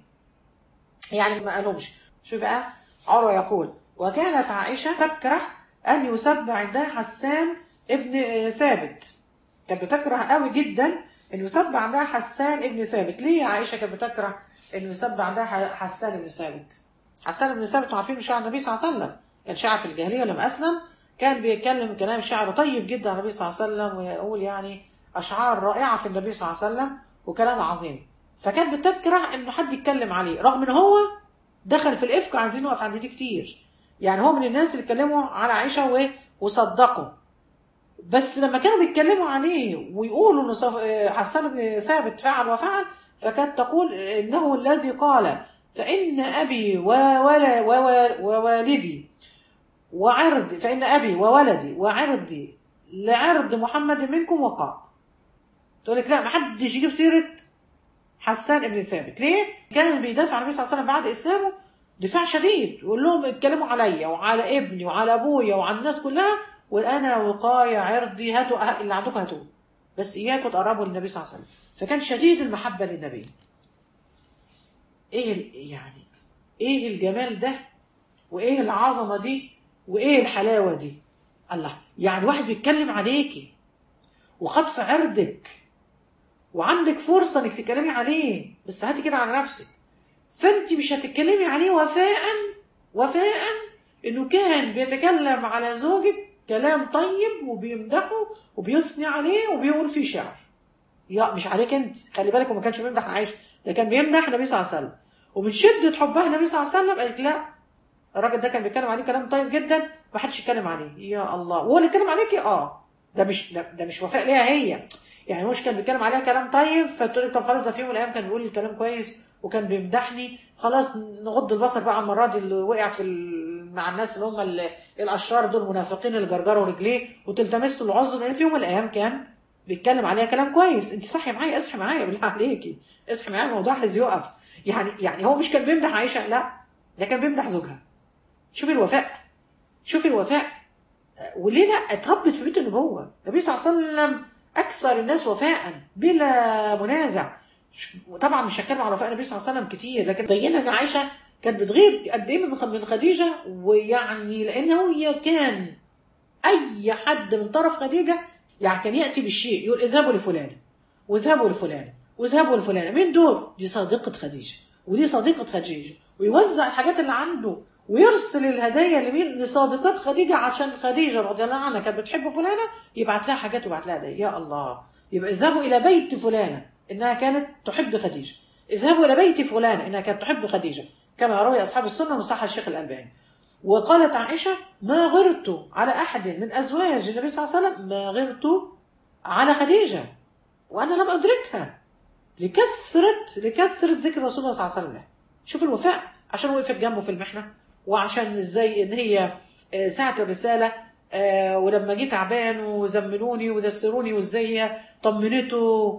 يعني ما قالهمش. شو بقى؟ عروة يقول وكانت عائشة تكره أن يسب عندها حسان ابن ثابت، كانت بتكره قوي جدا أن يسب عندها حسان ابن ثابت. ليه عائشة كانت بتكره أن يسب عندها حسان ابن ثابت؟ حسان بن ثابت عارفين شاعر النبي صلى الله عليه وسلم، كان شاعر في الجاهليه لما اسلم، كان بيتكلم كلام شعر طيب جدا عن النبي صلى الله عليه وسلم، ويقول يعني اشعار رائعه في النبي صلى الله عليه وسلم وكلام عظيم. فكانت بتكره انه حد يتكلم عليه، رغم ان هو دخل في الافك وعايزين نقف عند دي كتير. يعني هو من الناس اللي اتكلموا على عائشه وصدقوا، بس لما كانوا بيتكلموا عليه ويقولوا انه حسان بن ثابت فعل وفعل، فكانت تقول انه الذي قال فإن أبي ووالدي وعرضي فإن أبي وولدي وعرضي لعرض محمد منكم وقاء. تقول لك لا ما حدش يجيب سيرة حسان ابن ثابت. ليه؟ كان بيدافع عن النبي صلى الله عليه وسلم بعد إسلامه دفاع شديد، يقول لهم اتكلموا عليا وعلى ابني وعلى أبويا وعلى الناس كلها، وأنا وقاية عرضي هاتوا اللي عندكم هاتوه، بس إياكم تقربوا للنبي صلى الله عليه وسلم. فكان شديد المحبة للنبي. ايه يعني ايه الجمال ده، وايه العظمه دي، وايه الحلاوه دي؟ الله، يعني واحد بيتكلم عليكي وخد في عرضك وعندك فرصه انك تتكلمي عليه، بس هاتي كده على نفسك، فانت مش هتتكلمي عليه وفاء وفاء انه كان بيتكلم على زوجك كلام طيب وبيمدحه وبيثني عليه وبيقول فيه شعر. يا مش عليك انت، خلي بالك، وما كانش بيمدح عائشه، ده كان بيمدح النبي صلى الله عليه وسلم. ومن شده حبها النبي صلى الله عليه وسلم قالت لا، الراجل ده كان بيتكلم عليه كلام طيب جدا ما حدش يتكلم عليه. يا الله، وهو اللي اتكلم عليكي؟ اه ده مش ده, ده مش وفاء ليها هي، يعني مش كان بيتكلم عليها كلام طيب فتقول لك طب خلاص ده في يوم من الايام كان بيقول لي كلام كويس وكان بيمدحني، خلاص نغض البصر بقى المره دي اللي وقع في مع الناس اللي هم ال- الاشرار دول، المنافقين اللي جرجروا رجليه وتلتمس له العذر، لان في يوم من الايام كان بيتكلم عليها كلام كويس. انت صحي معايا، اصحي معايا بالله عليكي، اصحي معايا، الموضوع عايز يقف. يعني يعني هو مش كان بيمدح عائشه، لا، ده كان بيمدح زوجها. شوفي الوفاء، شوفي الوفاء. وليه لا؟ اتربت في بيت النبوه، النبي صلى الله عليه وسلم اكثر الناس وفاء بلا منازع. طبعا مش هتكلم على وفاء النبي صلى الله عليه وسلم كتير، لكن بينا ان عائشه كانت بتغير قد ايه من من خديجه. ويعني لان هي كان اي حد من طرف خديجه يعني كان ياتي بالشيء يقول اذهبوا لفلان واذهبوا لفلان واذهبوا لفلان، مين دول؟ دي صديقه خديجه ودي صديقه خديجه، ويوزع الحاجات اللي عنده ويرسل الهدايا لمين؟ لصادقات خديجه، عشان خديجه رضي الله عنها كانت بتحب فلانه، يبعت لها حاجات ويبعت لها هدايا. يا الله، يبقى اذهبوا الى بيت فلانه انها كانت تحب خديجه، اذهبوا الى بيت فلانه انها كانت تحب خديجه، كما روي اصحاب السنه وصح الشيخ الالباني. وقالت عائشة: ما غرت على أحد من أزواج النبي صلى الله عليه وسلم ما غرت على خديجة وأنا لم أدركها، لكثرة لكثرة ذكر رسول الله صلى الله عليه وسلم. شوف الوفاء، عشان وقفت جنبه في المحنة، وعشان ازاي ان هي آه، ساعة الرسالة، آه، ولما جه تعبان وزملوني ودسروني، وازاي هي طمنته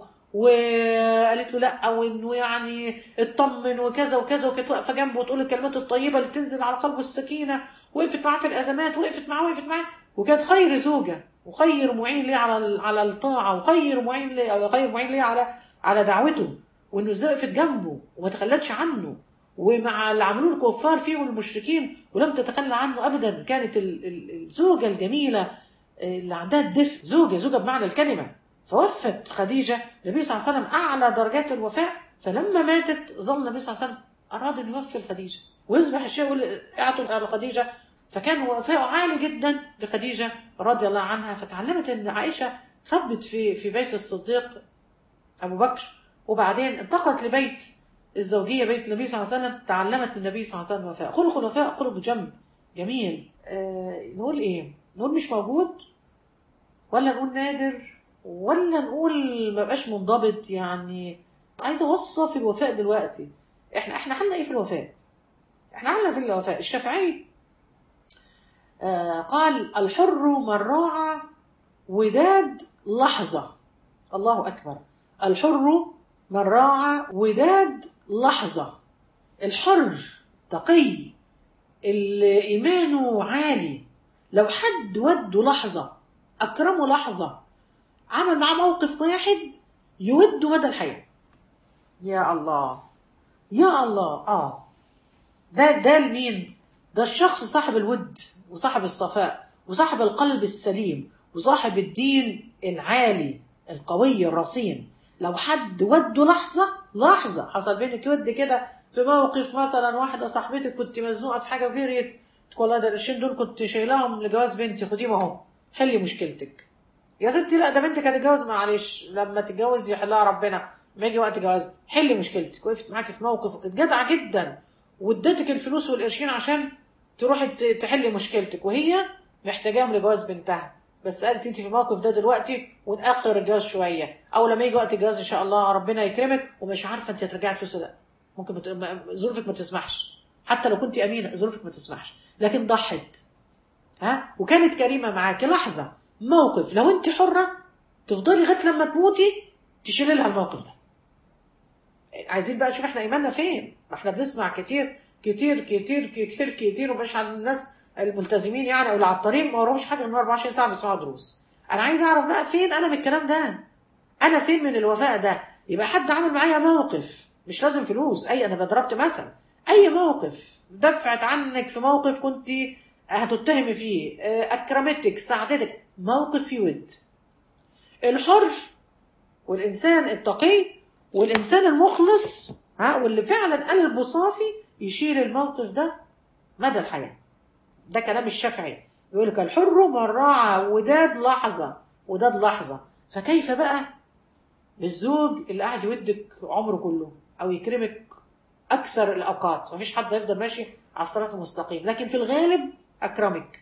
وقالت له لا، وانه يعني اطمن وكذا وكذا، وكانت واقفه جنبه وتقول الكلمات الطيبه اللي تنزل على قلبه السكينه، وقفت معاه في الازمات، وقفت معاه وقفت معاه، وكانت خير زوجه وخير معين ليه على على الطاعه، وخير معين ليه او خير معين ليه على على دعوته، وانه ازاي وقفت جنبه وما تخلتش عنه، ومع اللي عملوه الكفار فيه والمشركين ولم تتخلى عنه ابدا. كانت ال- ال- الزوجه الجميله اللي عندها الدفء، زوجه زوجه بمعنى الكلمه. فوفت خديجه النبي صلى الله عليه وسلم اعلى درجات الوفاء. فلما ماتت ظل النبي صلى الله عليه وسلم اراد ان يوفي خديجه ويصبح الشيء يقول اعطوا على خديجه. فكان وفاءه عالي جدا لخديجه رضي الله عنها. فتعلمت ان عائشه تربت في في بيت الصديق ابو بكر، وبعدين انتقلت لبيت الزوجيه بيت النبي صلى الله عليه وسلم، تعلمت من النبي صلى الله عليه وسلم الوفاء. خلق الوفاء خلق جم جميل. آه نقول ايه؟ نقول مش موجود، ولا نقول نادر، ولا نقول ما بقاش منضبط؟ يعني عايزه اوصف الوفاء دلوقتي. احنا احنا حالنا ايه في الوفاء؟ احنا حالنا في الوفاء. الشافعي آه قال: الحر من راعى وداد لحظه. الله اكبر. الحر من راعى وداد لحظه. الحر تقي اللي ايمانه عالي، لو حد وده لحظه، اكرمه لحظه، عمل معاه موقف واحد، يوده مدى الحياه. يا الله، يا الله. اه ده ده لمين؟ ده الشخص صاحب الود وصاحب الصفاء وصاحب القلب السليم وصاحب الدين العالي القوي الرصين. لو حد وده لحظه لحظه، حصل بينك ود كده في موقف، مثلا واحده صاحبتك كنت مزنوقه في حاجه وجريت تقول لها: ده القرشين دول كنت شايلاهم لجواز بنتي، خديهم اهو حلي مشكلتك. يا ستي لا، ده بنتك هتتجوز، معلش لما تتجوز يحلها ربنا، ما يجي وقت جواز حلي مشكلتك. وقفت معاكي في موقف وكانت جدعه جدا واديتك الفلوس والقرشين عشان تروحي ت- تحلي مشكلتك، وهي محتاجاهم لجواز بنتها، بس قالت انت في الموقف ده دلوقتي ونأخر الجواز شويه، او لما يجي وقت الجواز ان شاء الله ربنا يكرمك، ومش عارفه انت هترجعي الفلوس ولا لا. ممكن بت... ما- ظروفك ما تسمحش، حتى لو كنت امينه ظروفك ما تسمحش، لكن ضحت، ها، وكانت كريمه معاكي لحظه، موقف. لو انت حره تفضلي لغايه لما تموتي تشيلي لها الموقف ده. عايزين بقى نشوف احنا ايماننا فين. ما احنا بنسمع كتير كتير كتير كتير كتير، ومش على الناس الملتزمين يعني او اللي على الطريق ما وراهمش حاجه من اربعة وعشرين ساعه بيسمعوا دروس. انا عايز اعرف بقى فين انا من الكلام ده، انا فين من الوفاء ده. يبقى حد عمل معايا موقف، مش لازم فلوس، اي انا ضربت مثل، اي موقف دفعت عنك في موقف كنت هتتهمي فيه، اكرمتك، ساعدتك، موقف فيه ود. الحر والإنسان التقي والإنسان المخلص، ها، واللي فعلا قلبه صافي، يشيل الموقف ده مدى الحياة. ده كلام الشافعي، يقول لك: الحر من راعى وداد لحظة، وداد لحظة. فكيف بقى بالزوج اللي قاعد يودك عمره كله أو يكرمك أكثر الأوقات؟ مفيش حد يفضل ماشي على الصراط المستقيم، لكن في الغالب أكرمك،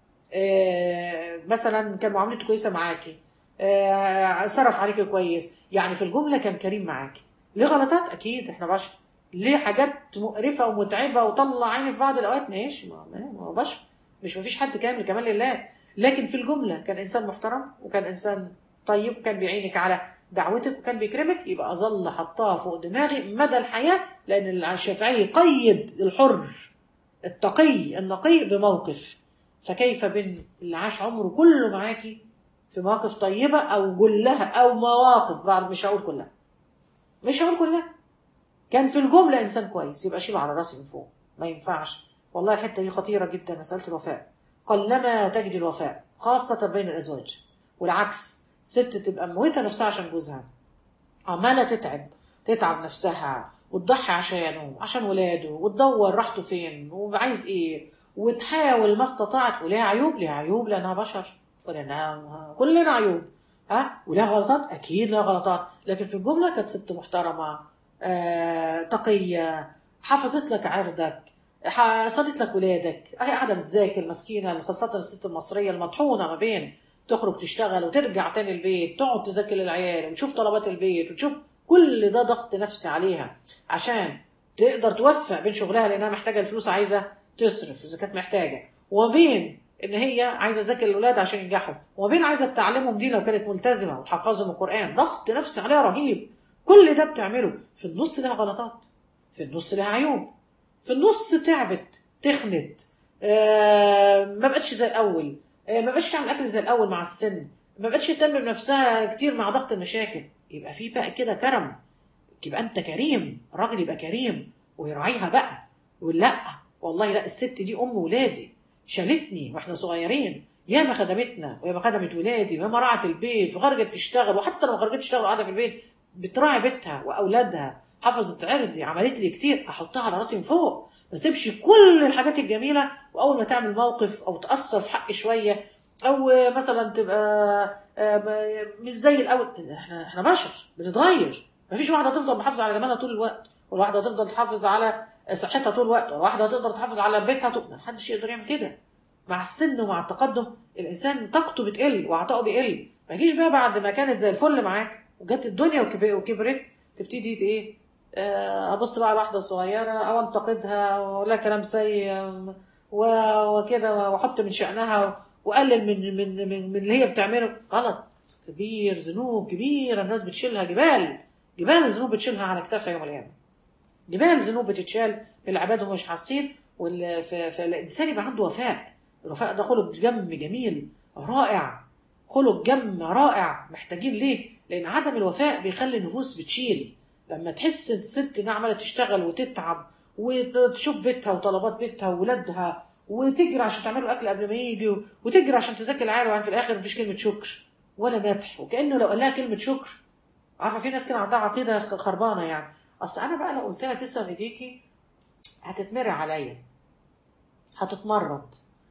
آه، مثلا كان معاملته كويسه معاكي، آه، صرف عليكي كويس، يعني في الجمله كان كريم معاكي. ليه غلطات؟ اكيد احنا بشر، ليه حاجات مقرفه ومتعبه وطلع عيني في بعض الاوقات، ماشي، ما ما هو بشر، مش مفيش حد كامل كمال لله. لكن في الجمله كان انسان محترم، وكان انسان طيب، وكان بيعينك على دعوتك، وكان بيكرمك، يبقى اظل حطها فوق دماغي مدى الحياه. لان الشافعي قيد الحر التقي النقي بموقف، فكيف بين اللي عاش عمره كله معاكي في مواقف طيبه او جلها او مواقف بعد، مش هقول كلها، مش هقول كلها، كان في الجمله انسان كويس، يبقى شيله على راسي من فوق. ما ينفعش والله. الحته دي خطيره جدا، مساله الوفاء. قلما تجد الوفاء خاصه بين الازواج، والعكس، ست تبقى موته نفسها عشان جوزها، عماله تتعب تتعب نفسها وتضحي عشانه عشان ولاده، وتدور راحته فين وعايز ايه، وتحاول ما استطاعت. وليها عيوب، ليها عيوب لانها بشر، ولانها كلنا عيوب، ها، ولها غلطات، اكيد لها غلطات. لكن في الجمله كانت ست محترمه، آه، تقيه، حافظت لك عرضك، صلت لك ولادك، هي قاعده بتذاكر مسكينه، خاصه الست المصريه المطحونه ما بين تخرج تشتغل وترجع تاني البيت، تقعد تذاكر للعيال وتشوف طلبات البيت وتشوف، كل ده ضغط نفسي عليها عشان تقدر توفق بين شغلها لانها محتاجه الفلوس، عايزه تصرف اذا كانت محتاجه، وبين ان هي عايزه تذاكر الاولاد عشان ينجحوا، وبين عايزه تعلمهم دي لو كانت ملتزمه وتحفظهم القران. ضغط نفسي عليها رهيب. كل ده بتعمله في النص لها غلطات، في النص لها عيوب، في النص تعبت، تخنت، آه ما بقتش زي الاول، آه ما بقتش تعمل اكل زي الاول مع السن، ما بقتش تهتم بنفسها كتير مع ضغط المشاكل. يبقى في بقى كده كرم، يبقى انت كريم، الراجل يبقى كريم ويراعيها بقى، ويقول لا والله لا، الست دي ام ولادي، شالتني واحنا صغيرين، يا ما خدمتنا ويا ما خدمت ولادي ويا ما راعت البيت وخرجت تشتغل، وحتى لو ما خرجتش تشتغل وقاعده في البيت بتراعي بيتها واولادها، حفظت عرضي، عملت لي كتير، احطها على راسي من فوق. ما اسيبش كل الحاجات الجميله واول ما تعمل موقف او تاثر في حقي شويه، او مثلا تبقى مش زي الاول. احنا احنا بشر بنتغير، مفيش واحده هتفضل محافظه على جمالها طول الوقت، ولا واحده هتفضل تحافظ على صحتها طول الوقت، ولا واحده هتقدر تحافظ على بيتها طول. محدش يقدر يعمل كده. مع السن ومع التقدم الانسان طاقته بتقل وعطائه بيقل. ما يجيش بقى بعد ما كانت زي الفل معاك وجت الدنيا وكبرت تبتدي ايه، ابص بقى على واحده صغيره او انتقدها ولا كلام سيء وكده، واحط من شأنها واقلل من من من, من اللي هي بتعمله. غلط كبير، ذنوب كبيره الناس بتشيلها، جبال جبال الذنوب بتشيلها على كتافها يوم القيامه. جبال الذنوب بتتشال العباد وهم مش حاسين. فالانسان يبقى عنده وفاء. الوفاء ده خلق جم جميل رائع، خلق جم رائع، محتاجين ليه؟ لان عدم الوفاء بيخلي النفوس بتشيل. لما تحس الست انها عماله تشتغل وتتعب وتشوف بيتها وطلبات بيتها وولادها، وتجري عشان تعمل له اكل قبل ما يجي، وتجري عشان تذاكر العيال، وفي الاخر مفيش كلمه شكر ولا مدح، وكانه لو قال لها كلمه شكر. عارفه في ناس كده عندها عقيده خربانه يعني، اصل انا بقى لو قلت لها تسلم ايديكي هتتمرع عليا، هتتمرد،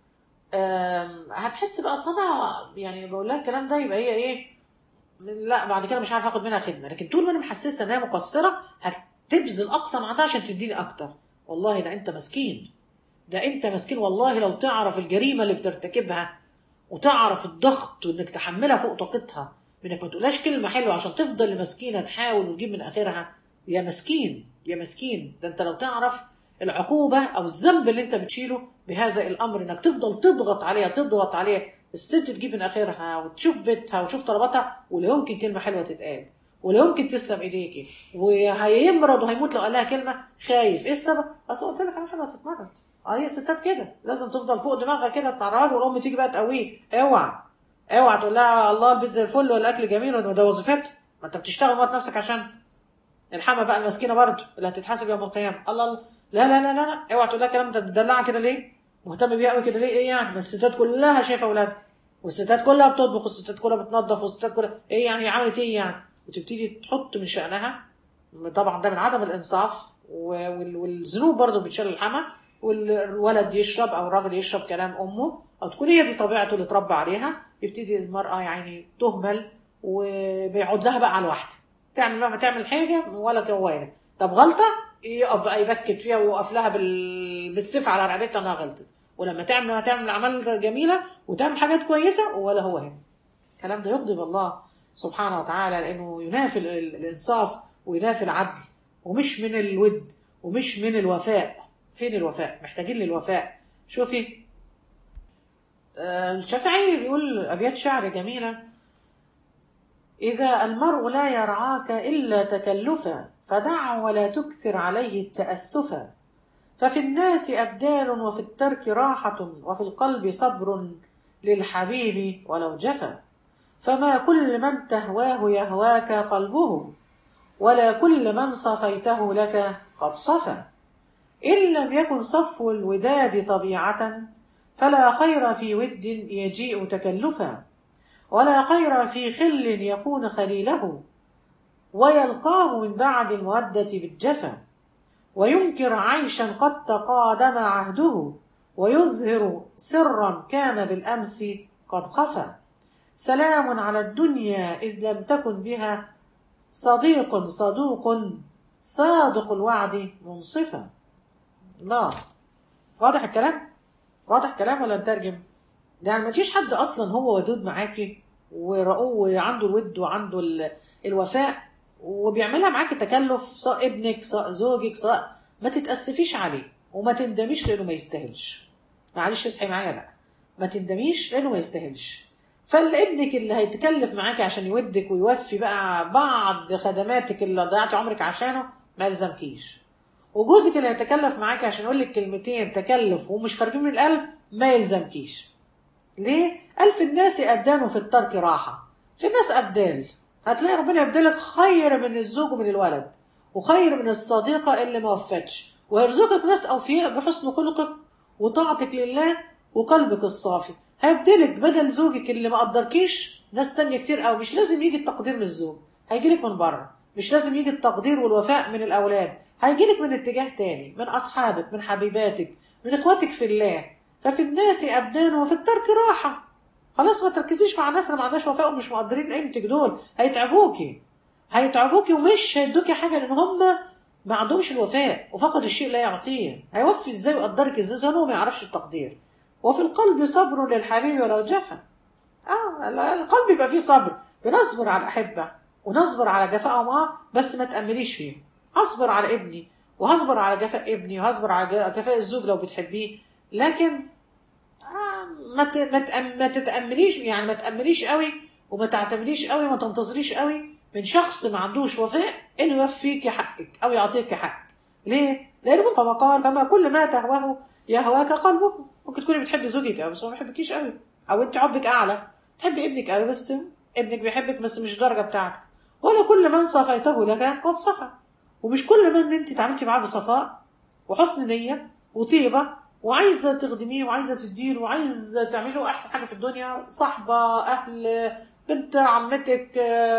هتحس بقى اصل انا يعني بقول لها الكلام ده، يبقى هي ايه، لا بعد كده مش عارفه اخد منها خدمه. لكن طول ما انا محسسه انها مقصره هتبذل اقصى ما عندها عشان تديني اكتر. والله ده انت مسكين، ده انت مسكين والله. لو تعرف الجريمه اللي بترتكبها وتعرف الضغط وانك تحملها فوق طاقتها، انك ما تقولهاش كلمه حلوه عشان تفضل مسكينه تحاول وتجيب من اخرها، يا مسكين يا مسكين. ده انت لو تعرف العقوبه او الذنب اللي انت بتشيله بهذا الامر، انك تفضل تضغط عليها تضغط عليها، الست تجيب من اخرها وتشوف بيتها وتشوف طلباتها، ولا يمكن كلمه حلوه تتقال، ولا يمكن تسلم ايديكي، وهيمرض وهيموت لو قال لها كلمه. خايف ايه السبب؟ اصل قلت لك انا حلوه تتمرض. اه هي الستات كده لازم تفضل فوق دماغها كده تمرض، والام تيجي بقى تقويه. اوعى اوعى تقول لها الله البيت زي الفل والاكل جميل وده وظيفتها، ما انت بتشتغل موت نفسك عشان الحما بقى المسكينه برضه اللي هتتحاسب يوم القيامه. الله الله، لا لا لا لا لا، اوعى تقول لها كلام. انت بتدلعها كده ليه؟ مهتم بيها قوي كده ليه؟ ايه يعني؟ ما الستات كلها شايفه اولادها، والستات كلها بتطبخ، والستات كلها بتنظف، والستات كلها ايه يعني؟ هي عملت ايه يعني؟ وتبتدي تحط من شأنها. طبعا ده من عدم الانصاف، والذنوب برضه بتشيل الحما، والولد يشرب او الراجل يشرب كلام امه، او تكون هي دي طبيعته اللي اتربى عليها. يبتدي المراه يعني تهمل، وبيقعد لها بقى على الواحده تعمل ما تعمل حاجه ولا كواله. طب غلطه يقف بقى يبكت فيها ويوقف لها بال... بالسيف على رقبتها انها غلطت. ولما تعمل هتعمل اعمال جميله وتعمل حاجات كويسه ولا هو هنا. الكلام ده يغضب الله سبحانه وتعالى، لانه ينافي الانصاف وينافي العدل، ومش من الود ومش من الوفاء. فين الوفاء؟ محتاجين للوفاء. شوفي الشافعي بيقول أبيات شعر جميلة: إذا المرء لا يرعاك إلا تكلفا فدع ولا تكثر عليه التأسفا، ففي الناس أبدال وفي الترك راحة وفي القلب صبر للحبيب ولو جفا، فما كل من تهواه يهواك قلبه ولا كل من صفيته لك قد صفا، إن لم يكن صفو الوداد طبيعة فلا خير في ود يجيء تكلفا، ولا خير في خل يكون خليله ويلقاه من بعد المودة بالجفا، وينكر عيشا قد تقادم عهده ويظهر سرا كان بالأمس قد خفا، سلام على الدنيا إذ لم تكن بها صديق صدوق صادق الوعد منصفا. الله، واضح الكلام؟ واضح الكلام ولا نترجم؟ يعني ما تجيش حد اصلا هو ودود معاكي ورؤوه وعنده الود وعنده الوفاء وبيعملها معاكي تكلف، سواء ابنك سواء زوجك سواء، ما تتأسفيش عليه وما تندميش لانه ما يستاهلش. معلش اصحي معايا بقى، ما تندميش لانه ما يستاهلش. فالابنك اللي هيتكلف معاكي عشان يودك ويوفي بقى بعض خدماتك اللي ضيعتي عمرك عشانه ما يلزمكيش، وجوزك اللي هيتكلف معاكي عشان يقول لك كلمتين تكلف ومش خارجين من القلب ما يلزمكيش. ليه؟ قال في الناس أبدان وفي الترك راحة. في الناس أبدال، هتلاقي ربنا يبدلك خير من الزوج ومن الولد وخير من الصديقة اللي ما وفتش، ويرزقك ناس أوفياء بحسن خلقك وطاعتك لله وقلبك الصافي. هيبدلك بدل زوجك اللي ما قدركيش ناس تانية كتير قوي. مش لازم يجي التقدير من الزوج، هيجيلك من بره. مش لازم يجي التقدير والوفاء من الأولاد، هيجيلك من اتجاه تاني، من أصحابك، من حبيباتك، من إخواتك في الله. ففي الناس أبدان وفي الترك راحة. خلاص ما تركزيش مع الناس اللي ما عندهاش وفاء ومش مقدرين قيمتك، دول هيتعبوكي هيتعبوكي ومش هيدوكي حاجة، لأن هم ما عندهمش الوفاء وفقد الشيء لا يعطيه. هيوفي ازاي ويقدرك ازاي زي هو ما يعرفش التقدير. وفي القلب صبر للحبيب ولو جفا. اه القلب يبقى فيه صبر، بنصبر على الأحبة ونصبر على جفائهم، اه بس ما تأمليش فيه. هصبر على ابني وهصبر على جفاء ابني وهصبر على جفاء الزوج لو بتحبيه، لكن آه ما ما تتأمليش، يعني ما تأمليش قوي وما تعتمديش قوي وما تنتظريش قوي من شخص ما عندوش وفاء انه يوفيك حقك او يعطيك حقك. ليه؟ لانه كما قال فما كل ما تهواه يهواك قلبه. ممكن تكوني بتحبي زوجك قوي بس هو ما بيحبكيش قوي، او انت حبك اعلى تحبي ابنك قوي بس ابنك بيحبك بس مش الدرجه بتاعتك. ولا كل من صفيته لك قد صفى. ومش كل من انت تعاملتي معاه بصفاء وحسن نيه وطيبه وعايزه تخدميه وعايزه تديله وعايزه تعملي له احسن حاجه في الدنيا، صاحبه، اهل، بنت عمتك،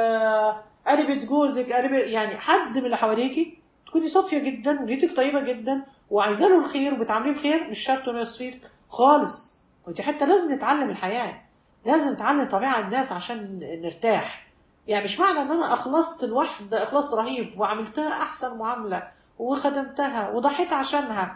قريبه جوزك، قريبه، يعني حد من اللي حواليكي تكوني صافيه جدا ونيتك طيبه جدا وعايزه له الخير وبتعامليه بخير، مش شرط انه يصفيك خالص. ودي حتى لازم نتعلم الحياه، لازم نتعلم طبيعه الناس عشان نرتاح. يعني مش معنى ان انا اخلصت الواحده اخلاص رهيب وعملتها احسن معامله وخدمتها وضحيت عشانها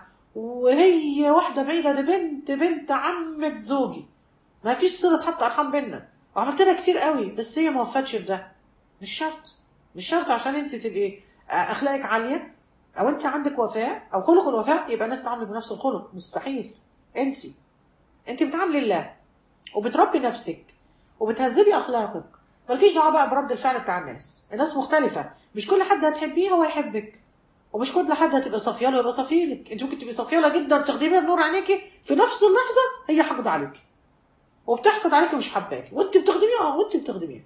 وهي واحده بعيده، دي بنت بنت عمه زوجي، ما فيش صله حتى ارحام بينا وعملت لها كتير قوي بس هي ما وفتش بده. مش شرط، مش شرط عشان انت تبقي اخلاقك عاليه او انت عندك وفاء او خلق الوفاء يبقى الناس تعاملك بنفس الخلق. مستحيل. انسي. انت بتعاملي الله وبتربي نفسك وبتهذبي اخلاقك، مالكيش دعوه بقى برد الفعل بتاع الناس. الناس مختلفه، مش كل حد هتحبيه هو يحبك، ومش كل حد هتبقى صافيه له يبقى صافي لك. انت ممكن تبقي صافيه له جدا تخدمي نور عينيكي، في نفس اللحظه هي حقد عليكي وبتحقد عليكي ومش حباكي وانت بتخدميها اه وانت بتخدميها.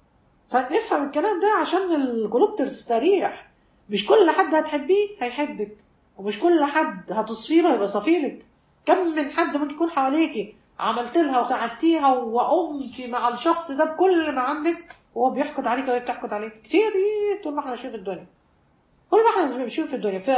فنفهم الكلام ده عشان القلوب تستريح. مش كل حد هتحبيه هيحبك، ومش كل حد هتصفي له يبقى صافي لك. كم من حد ممكن يكون حواليكي عملت لها وساعدتيها وقمتي مع الشخص ده بكل ما عندك وهو بيحقد عليك وهي بتحقد عليك كتير. طول ما احنا ماشيين في الدنيا، كل ما احنا ماشيين في الدنيا.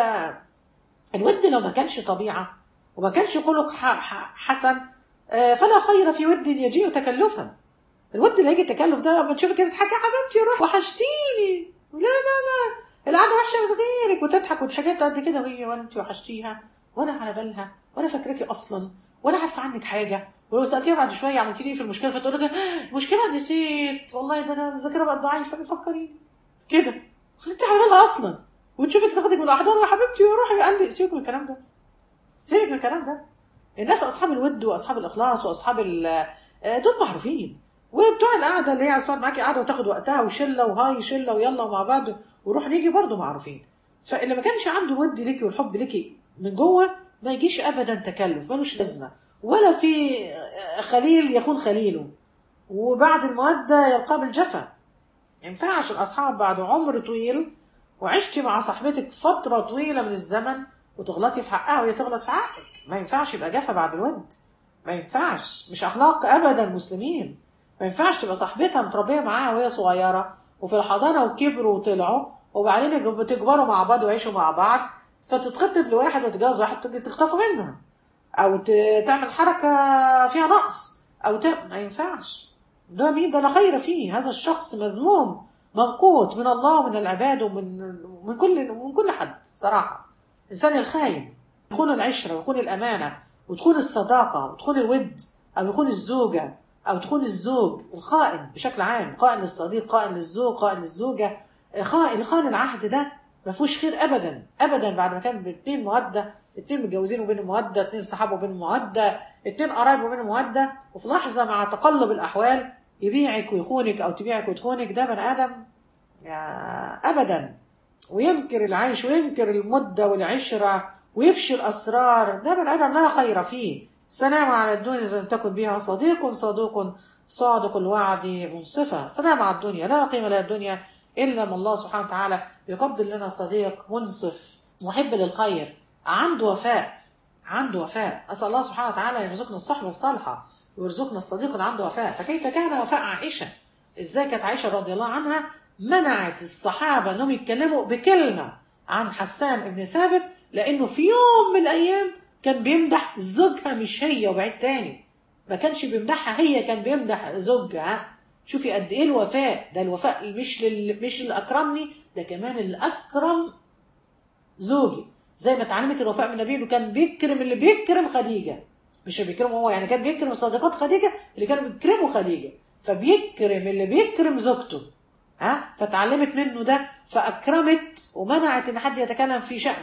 فالود لو ما كانش طبيعه وما كانش خلق حسن فلا خير في ود يجيء تكلفا. الود اللي هيجي تكلف ده لما تشوفي كده تضحكي يا حبيبتي روح وحشتيني، لا لا لا القعده وحشه من غيرك، وتضحك وتحكي قد كده وهي ولا انت وحشتيها ولا على بالها ولا فاكراكي اصلا ولا عارفه عنك حاجه. ولو سالتيها بعد شويه عملتي لي ايه في المشكله فتقول لك المشكله نسيت والله ده انا الذاكره بقت ضعيفه بيفكريني كده. انت على بالها اصلا وتشوفك تاخدك بالاحضان يا حبيبتي وروحي، قال لي سيبك من الكلام ده، سيبك من الكلام ده. الناس اصحاب الود واصحاب الاخلاص واصحاب ال آه، دول معروفين. وبتوع القعده اللي هي عايزه تقعد معاكي قعده وتاخد وقتها وشله وهاي شله ويلا ومع بعض وروح نيجي برضه معروفين. فاللي ما كانش عنده ود ليكي والحب ليكي من جوه ما يجيش ابدا تكلف، ملوش لازمه. ولا في خليل يكون خليله وبعد المودة يلقى بالجفا. ما ينفعش الأصحاب بعد عمر طويل وعشتي مع صاحبتك فترة طويلة من الزمن وتغلطي في حقها وهي تغلط في حقك، ما ينفعش يبقى جفا بعد الود. ما ينفعش، مش أخلاق أبدا المسلمين. ما ينفعش تبقى صاحبتها متربية معاها وهي صغيرة وفي الحضانة وكبروا وطلعوا وبعدين بتكبروا مع بعض ويعيشوا مع بعض، فتتخطب لواحد وتتجوز واحد تخطفوا منها او تعمل حركه فيها نقص او ت... ما ينفعش. ده مين ده؟ لا خير فيه. هذا الشخص مذموم ممقوت من الله ومن العباد ومن من كل من كل حد صراحه. الانسان الخاين يخون العشره ويخون الامانه وتخون الصداقه وتخون الود، او يخون الزوجه او تخون الزوج. الخائن بشكل عام، خائن للصديق، خائن للزوج، خائن للزوجه، خائن خائن العهد ده ما فيهوش خير ابدا ابدا. بعد ما كان باثنين موده، اتنين متجوزين وبينهم موده، اتنين صحابه وبينهم موده، اتنين قرايب وبينهم موده، وفي لحظه مع تقلب الاحوال يبيعك ويخونك او تبيعك وتخونك. ده بني ادم يا ابدا. وينكر العيش وينكر المده والعشره ويفشي الاسرار. ده بني ادم لا خير فيه. سلام على الدنيا اذا لم تكن بها صديق صدوق صادق الوعد منصفه. سلام على الدنيا، لا قيمه لها الدنيا الا ما الله سبحانه وتعالى يقدر لنا صديق منصف محب للخير عنده وفاء، عنده وفاء. أسأل الله سبحانه وتعالى يرزقنا الصحبة الصالحة ويرزقنا الصديق اللي عنده وفاء. فكيف كان وفاء عائشة؟ إزاي كانت عائشة رضي الله عنها منعت الصحابة أنهم يتكلموا بكلمة عن حسان بن ثابت، لأنه في يوم من الأيام كان بيمدح زوجها، مش هي وبعيد تاني، ما كانش بيمدحها هي، كان بيمدح زوجها. شوفي قد إيه الوفاء ده. الوفاء مش لل... مش اللي أكرمني، ده كمان اللي أكرم زوجي. زي ما اتعلمت الوفاء من النبي، كان بيكرم اللي بيكرم خديجه، مش بيكرمه هو يعني، كان بيكرم صديقات خديجه اللي كانوا بيكرموا خديجه، فبيكرم اللي بيكرم زوجته. ها فتعلمت منه ده، فاكرمت ومنعت ان حد يتكلم في شأن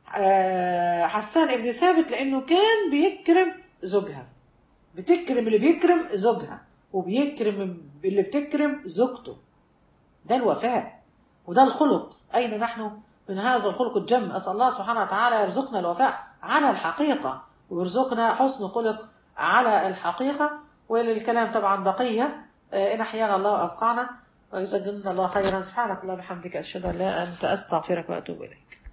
أه حسان ابن ثابت، لانه كان بيكرم زوجها. بتكرم اللي بيكرم زوجها وبيكرم اللي بتكرم زوجته. ده الوفاء وده الخلق. اين نحن من هذا الخلق الجم؟ أسأل الله سبحانه وتعالى يرزقنا الوفاء على الحقيقة ويرزقنا حسن خلق على الحقيقة. وللكلام طبعا بقية، إن أحيانا الله أبقعنا ويجزانا الله خيرا. سبحانك الله بحمدك، أشهد أن لا إله إلا أنت، أستغفرك وأتوب إليك.